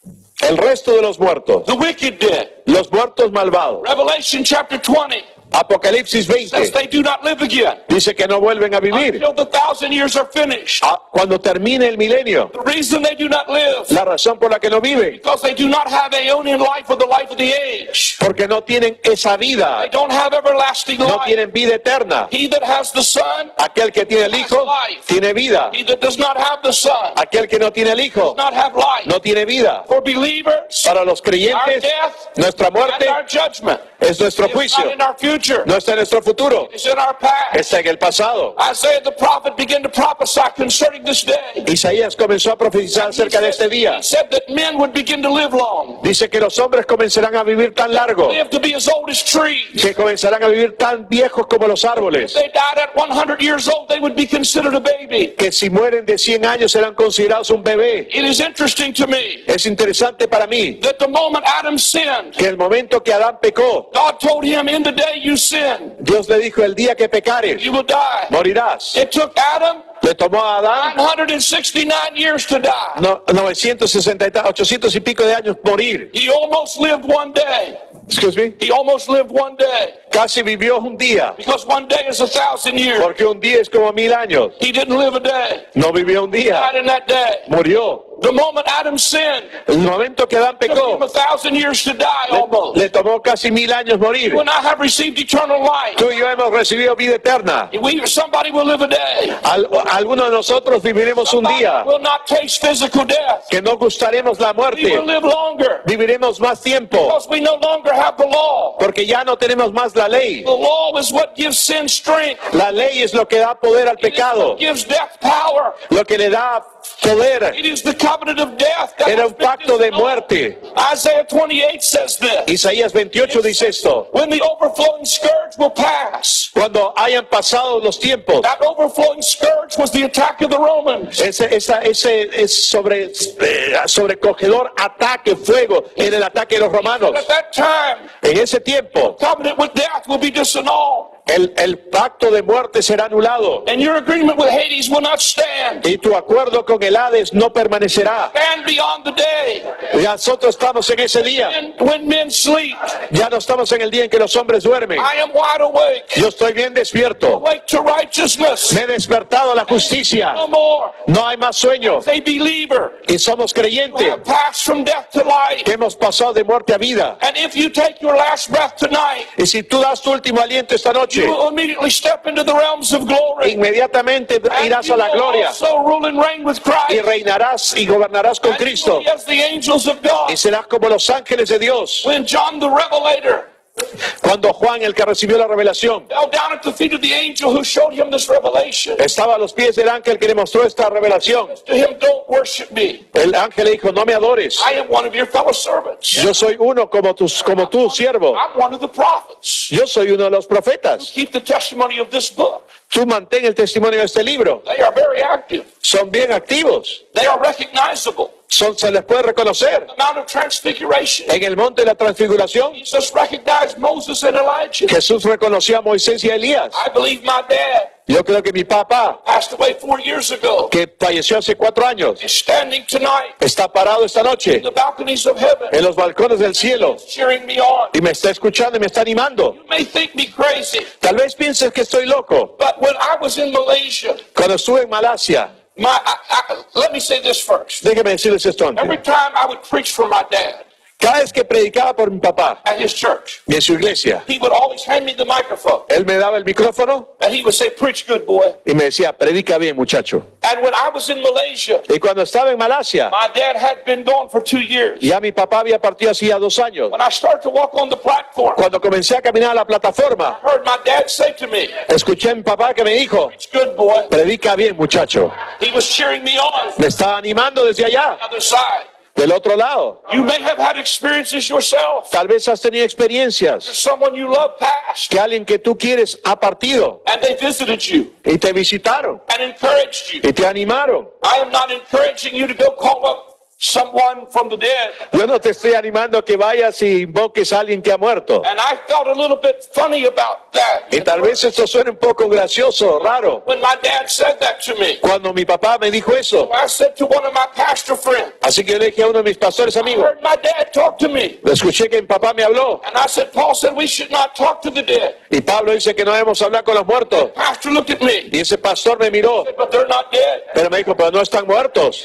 El resto de los muertos, the wicked dead, los muertos malvados, Revelation chapter twenty Apocalipsis says veinte, they do not live again dice que no vuelven a vivir until the thousand years are finished. Ah, cuando termine el milenio. The reason they do not live La razón por la que no viven, because they do not have aeonian life or the life of the age. porque no tienen esa vida, They don't have everlasting no life. tienen vida eterna. He that has the Son, Aquel que tiene el Hijo tiene vida, he that does not have the Son, aquel que no tiene el Hijo does not have life. no tiene vida. For believers, Para los our creyentes, death nuestra and muerte our judgment es nuestro is juicio, not in our future, no está en nuestro futuro, it's in our past. está en el pasado. Isaiah the prophet began to prophesy concerning this day. Isaías comenzó a profetizar acerca de este día. He said that men would begin to live long, Dice que los hombres comenzarán a vivir tan largo, live to be as old as trees. que comenzarán a vivir tan viejos como los árboles, If they died at one hundred years old, they would be considered a baby. que si mueren de cien años serán considerados un bebé. It is interesting to me Es interesante para mí that the moment Adam sinned, que el momento que Adán pecó, God told him, in the day you sin, Dios le dijo, el día que pecares, you will die. morirás. It took Adam Le tomó a Adán nine hundred sixty-nine years to die. no- novecientos sesenta, y ta- ochocientos y pico de años morir. He almost lived one day. Excuse me. He almost lived one day. Casi vivió un día, Because one day is a thousand years. porque un día es como mil años. He didn't live a day. No vivió un día, Died in that day. murió. The moment Adam sinned, El momento que Adán it took him pecó, a thousand years to die almost. le tomó casi mil años morir. You and I have received eternal life. Tú y yo hemos recibido vida eterna. We, somebody will live a day. Al- algunos de nosotros viviremos un Somebody día will not taste physical death. que no gustaremos la We muerte. will live longer Viviremos más tiempo because we no longer have the law. porque ya no tenemos más la ley. The law is what gives sin strength. La ley es lo que da poder al It is pecado, what gives death power. lo que le da poder. It is the covenant of death. that Era has un been pacto de disowned. muerte. Isaiah twenty-eight says this. Isaías veintiocho dice esto: When the overflowing scourge will pass. cuando hayan pasado los tiempos, That overflowing scourge was the attack of the Romans. ese, esa, ese es sobre, eh, sobrecogedor ataque, fuego en el ataque de los romanos. At that time, En ese tiempo, covenant with death will be disannulled. el, el pacto de muerte será anulado And your agreement with Hades will not stand. y tu acuerdo con el Hades no permanecerá. Stand beyond the day Nosotros estamos en ese día. when, when men sleep. Ya no estamos en el día en que los hombres duermen. I am wide awake. Yo estoy bien despierto. Awake to righteousness. Me he despertado a la justicia. No more. No hay más sueño. A believer Y somos who creyentes have passed from death to life. que hemos pasado de muerte a vida. And if you take your last breath tonight, Y si tú das tu último aliento esta you noche, will immediately step into the realms of glory. inmediatamente And irás you a la will gloria also rule and reign with y Christ. reinarás y gobernarás con And you Cristo. will be as the angels of God. Y serás como los ángeles de Dios. When John the Revelator Cuando Juan, el que recibió la revelación, fell down at the feet of the angel who showed him this revelation. estaba a los pies del ángel que le mostró esta revelación, To him, don't worship me. el ángel le dijo, no me adores. I am one of your fellow servants. Yo soy uno como, tus, como tú, siervo. I'm one of the prophets. Yo soy uno de los profetas. Keep the testimony of this book. Tú mantén el testimonio de este libro. They are very active. Son bien activos. They are recognizable. Son, se les puede reconocer. The Mount of Transfiguration. En el monte de la transfiguración, Jesus recognized Moses and Elijah. Jesús reconoció a Moisés y a Elías. I believe my dad Yo creo que mi papá, passed away four years ago que falleció hace cuatro años, is standing tonight está parado esta noche in the balconies of heaven en los balcones del cielo cheering me on. y me está escuchando y me está animando. You may think me crazy, Tal vez pienses que estoy loco. but when I was in Malaysia, Cuando estuve en Malasia, my I, I, let me say this first. déjeme decirles esto Every antes. time I would preach for my dad Cada vez que predicaba por mi papá at his church, y en su iglesia, he would always hand me the microphone él me daba el micrófono and he would say, "Preach good, boy." y me decía, predica bien, muchacho. And when I was in Malaysia, Y cuando estaba en Malasia, my dad had been gone for two years. ya mi papá había partido hacía dos años. When I started to walk on the platform, Cuando comencé a caminar a la plataforma, I heard my dad say to me, escuché a mi papá que me dijo, "Preach good, boy." predica bien, muchacho. He was cheering me on from Me estaba animando desde allá, the other side. del otro lado. You may have had experiences yourself. Tal vez has tenido experiencias Someone you love passed que alguien que tú quieres ha partido and they visited you y te visitaron and encouraged you. y te animaron. I am not encouraging you to go call up someone from the dead. Yo no te estoy animando a que vayas y invoques a alguien que ha muerto. And I felt a little bit funny about that. Y tal vez esto suene un poco gracioso, raro. When my dad said that to me, Cuando mi papá me dijo eso, I said to one of my pastor friends, así que yo le dije a uno de mis pastores I amigos, heard my dad talk to me. lo escuché que mi papá me habló. And I said, Paul said we should not talk to the dead. Y Pablo dice que no debemos hablar con los muertos. Pastor looked at me, Y ese pastor me miró, but they're not dead. pero me dijo, pero no están muertos.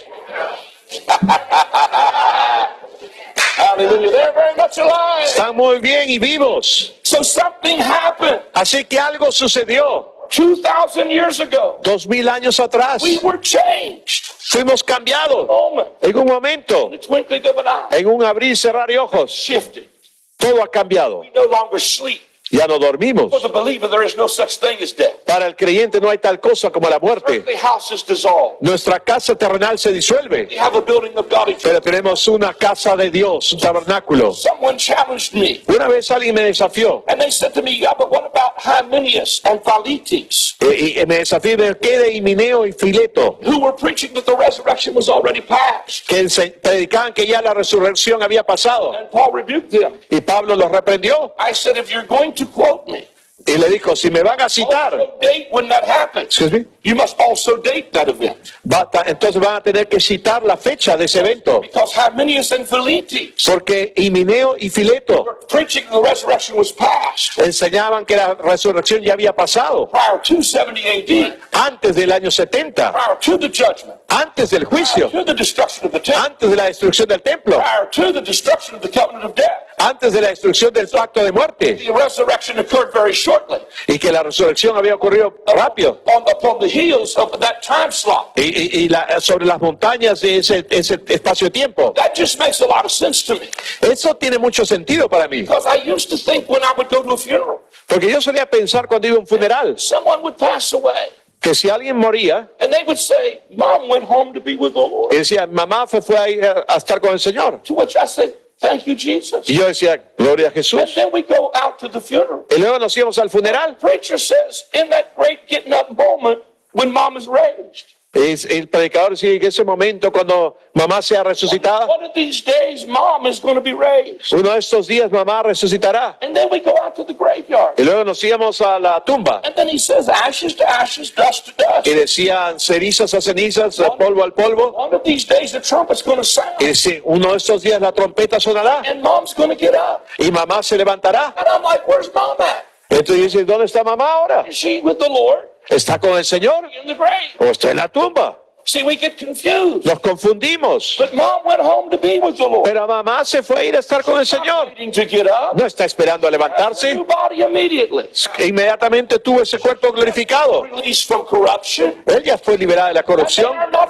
Hallelujah. They're very much alive. Están muy bien y vivos. So something happened Así que algo sucedió. two thousand years ago. Dos mil años atrás, We were changed. fuimos cambiados. Moment. En un momento, The twinkling of an eye. en un abrir y cerrar de ojos, Shifted. todo ha cambiado. We no longer sleep. Ya no dormimos. For the believer, there is no such thing as death. Para el creyente no hay tal cosa como la muerte. The house is dissolved. Nuestra casa terrenal se disuelve, We have a building of God eternal. pero tenemos una casa de Dios, un tabernáculo. Someone challenged me, Una vez alguien me desafió and they said to me, yeah, but what about Hymenaeus and Philetus, eh, y me desafió y me dijo, ¿qué de Himeneo y Fileto? who were preaching that the resurrection was already past? Que ense- predicaban que ya la resurrección había pasado. And Paul rebuked them. Y Pablo los reprendió I said, if you're going to quote me, y le dijo, si me van a citar, also date when that happened. excuse me, You must also date that event. va a- entonces van a tener que citar la fecha de ese evento. Because Hymenaeus and Philetus Porque Himeneo y Fileto were preaching the resurrection was past enseñaban que la resurrección ya había pasado prior to seventy A D, antes del año setenta, prior to the judgment, antes del juicio, to the destruction of the temple, antes de la destrucción del templo, prior to the destruction of the covenant of death. antes de la destrucción del pacto de muerte, The resurrection occurred very shortly y que la resurrección había ocurrido rápido. on the, upon the heels of that time slot. Y, y- y la- sobre las montañas de ese, ese espacio-tiempo. That just makes a lot of sense to me. Eso tiene mucho sentido para mí. Because I used to think when I would go to a funeral, Porque yo solía pensar cuando iba a un funeral someone would pass away. que si alguien moría, And they would say, Mom went home to be with the Lord. y decía, mamá fue, fue a, ir a- a estar con el Señor. To which I said, thank you, Jesus. Y yo decía, gloria a And Jesús. then we go out to the funeral. Y luego nos íbamos al funeral. Preacher says, in that great getting up moment when Mom is raised, Es- el predicador decía que ese momento cuando mamá sea resucitada, one of these days, Mom is going to be raised. uno de estos días mamá resucitará. And then we go out to the graveyard. Y luego nos íbamos a la tumba. And then he says, ashes to ashes, dust to dust. Y decían cenizas a cenizas, polvo al polvo. One of these days, the trumpet's going to sound. Y dice, uno de estos días la trompeta sonará And Mom's going to get up. y mamá se levantará. And I'm like, where's Mom at? Entonces dice, ¿dónde está mamá ahora? Is she with the Lord ¿Está con el Señor in the grave? o está en la tumba? See, we get confused. Nos confundimos. But Mom went home to be with the Lord. Pero mamá se fue a ir a estar con el Señor. Waiting to get up. No está esperando a New levantarse. body immediately. Inmediatamente tuvo ese cuerpo glorificado. Released from corruption. Él ya fue liberada de la They corrupción are not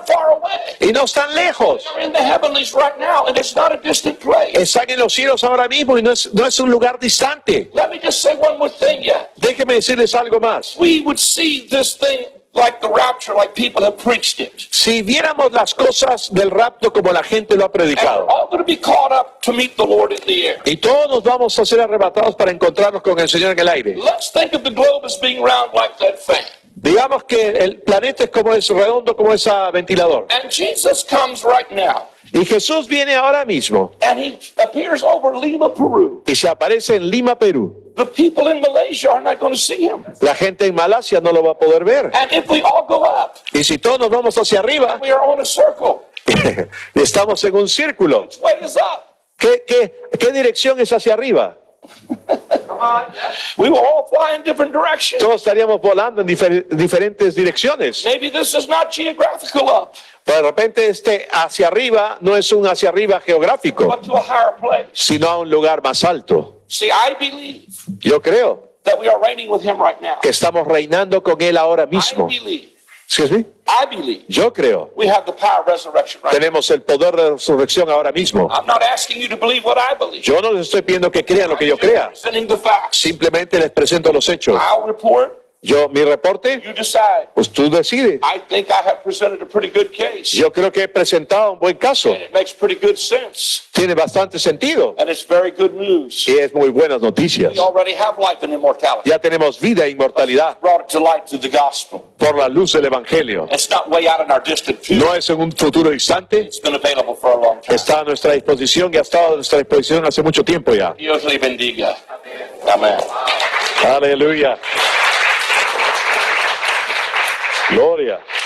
far away. y no están lejos. They're in the heavenlies right now, and it's not a distant place. Están en los cielos ahora mismo y no es, no es un lugar distante. Let me just say one more thing, yeah. Déjenme decirles algo más. We would see this thing like the rapture, like people have preached it. Si viéramos las cosas del rapto como la gente lo ha And we're predicado, all going to be caught up to meet the Lord in the air. y todos nos vamos a ser arrebatados para encontrarnos con el Señor en el aire. Let's think of the globe as being round like that fan. Digamos que el planeta es como es redondo como ese ventilador. And Jesus comes right now, Y Jesús viene ahora mismo and he appears over Lima, Peru. y se aparece en Lima, Perú. The people in Malaysia are not going to see him. La gente en Malasia no lo va a poder ver. And if we all go up, Y si todos nos vamos hacia arriba, we are on a circle. estamos en un círculo. Which way is up? ¿Qué, qué, qué dirección es hacia arriba? We will all fly in different directions. Todos estaríamos volando en difer- diferentes direcciones. Maybe this is not geographical up, Pero de repente este hacia arriba no es un hacia arriba geográfico, but to a higher place. sino a un lugar más alto. See, I believe Yo creo that we are reigning with him right now. que estamos reinando con Él ahora I mismo. believe, Excuse me. I believe Yo creo. we have the power of resurrection right now. Tenemos el poder de resurrección ahora mismo. I'm not asking you to believe what I believe. Yo no les estoy pidiendo que crean lo que yo crea. Presenting the facts. Simplemente les presento los hechos. I'll report, Yo, mi reporte, you decide. pues tú decides. I think I have presented a pretty good case. Yo creo que he presentado un buen caso. And it makes pretty good sense. Tiene bastante sentido. And it's very good news. Y es muy buenas noticias. We already have life and immortality. Ya tenemos vida e inmortalidad Brought it to light through the gospel. por la luz del Evangelio. It's not way out in our distant future. No es en un futuro distante. It's been available for a long time. Está a nuestra disposición y ha estado a nuestra disposición hace mucho tiempo ya. Dios le bendiga. Amén. Aleluya. Gloria.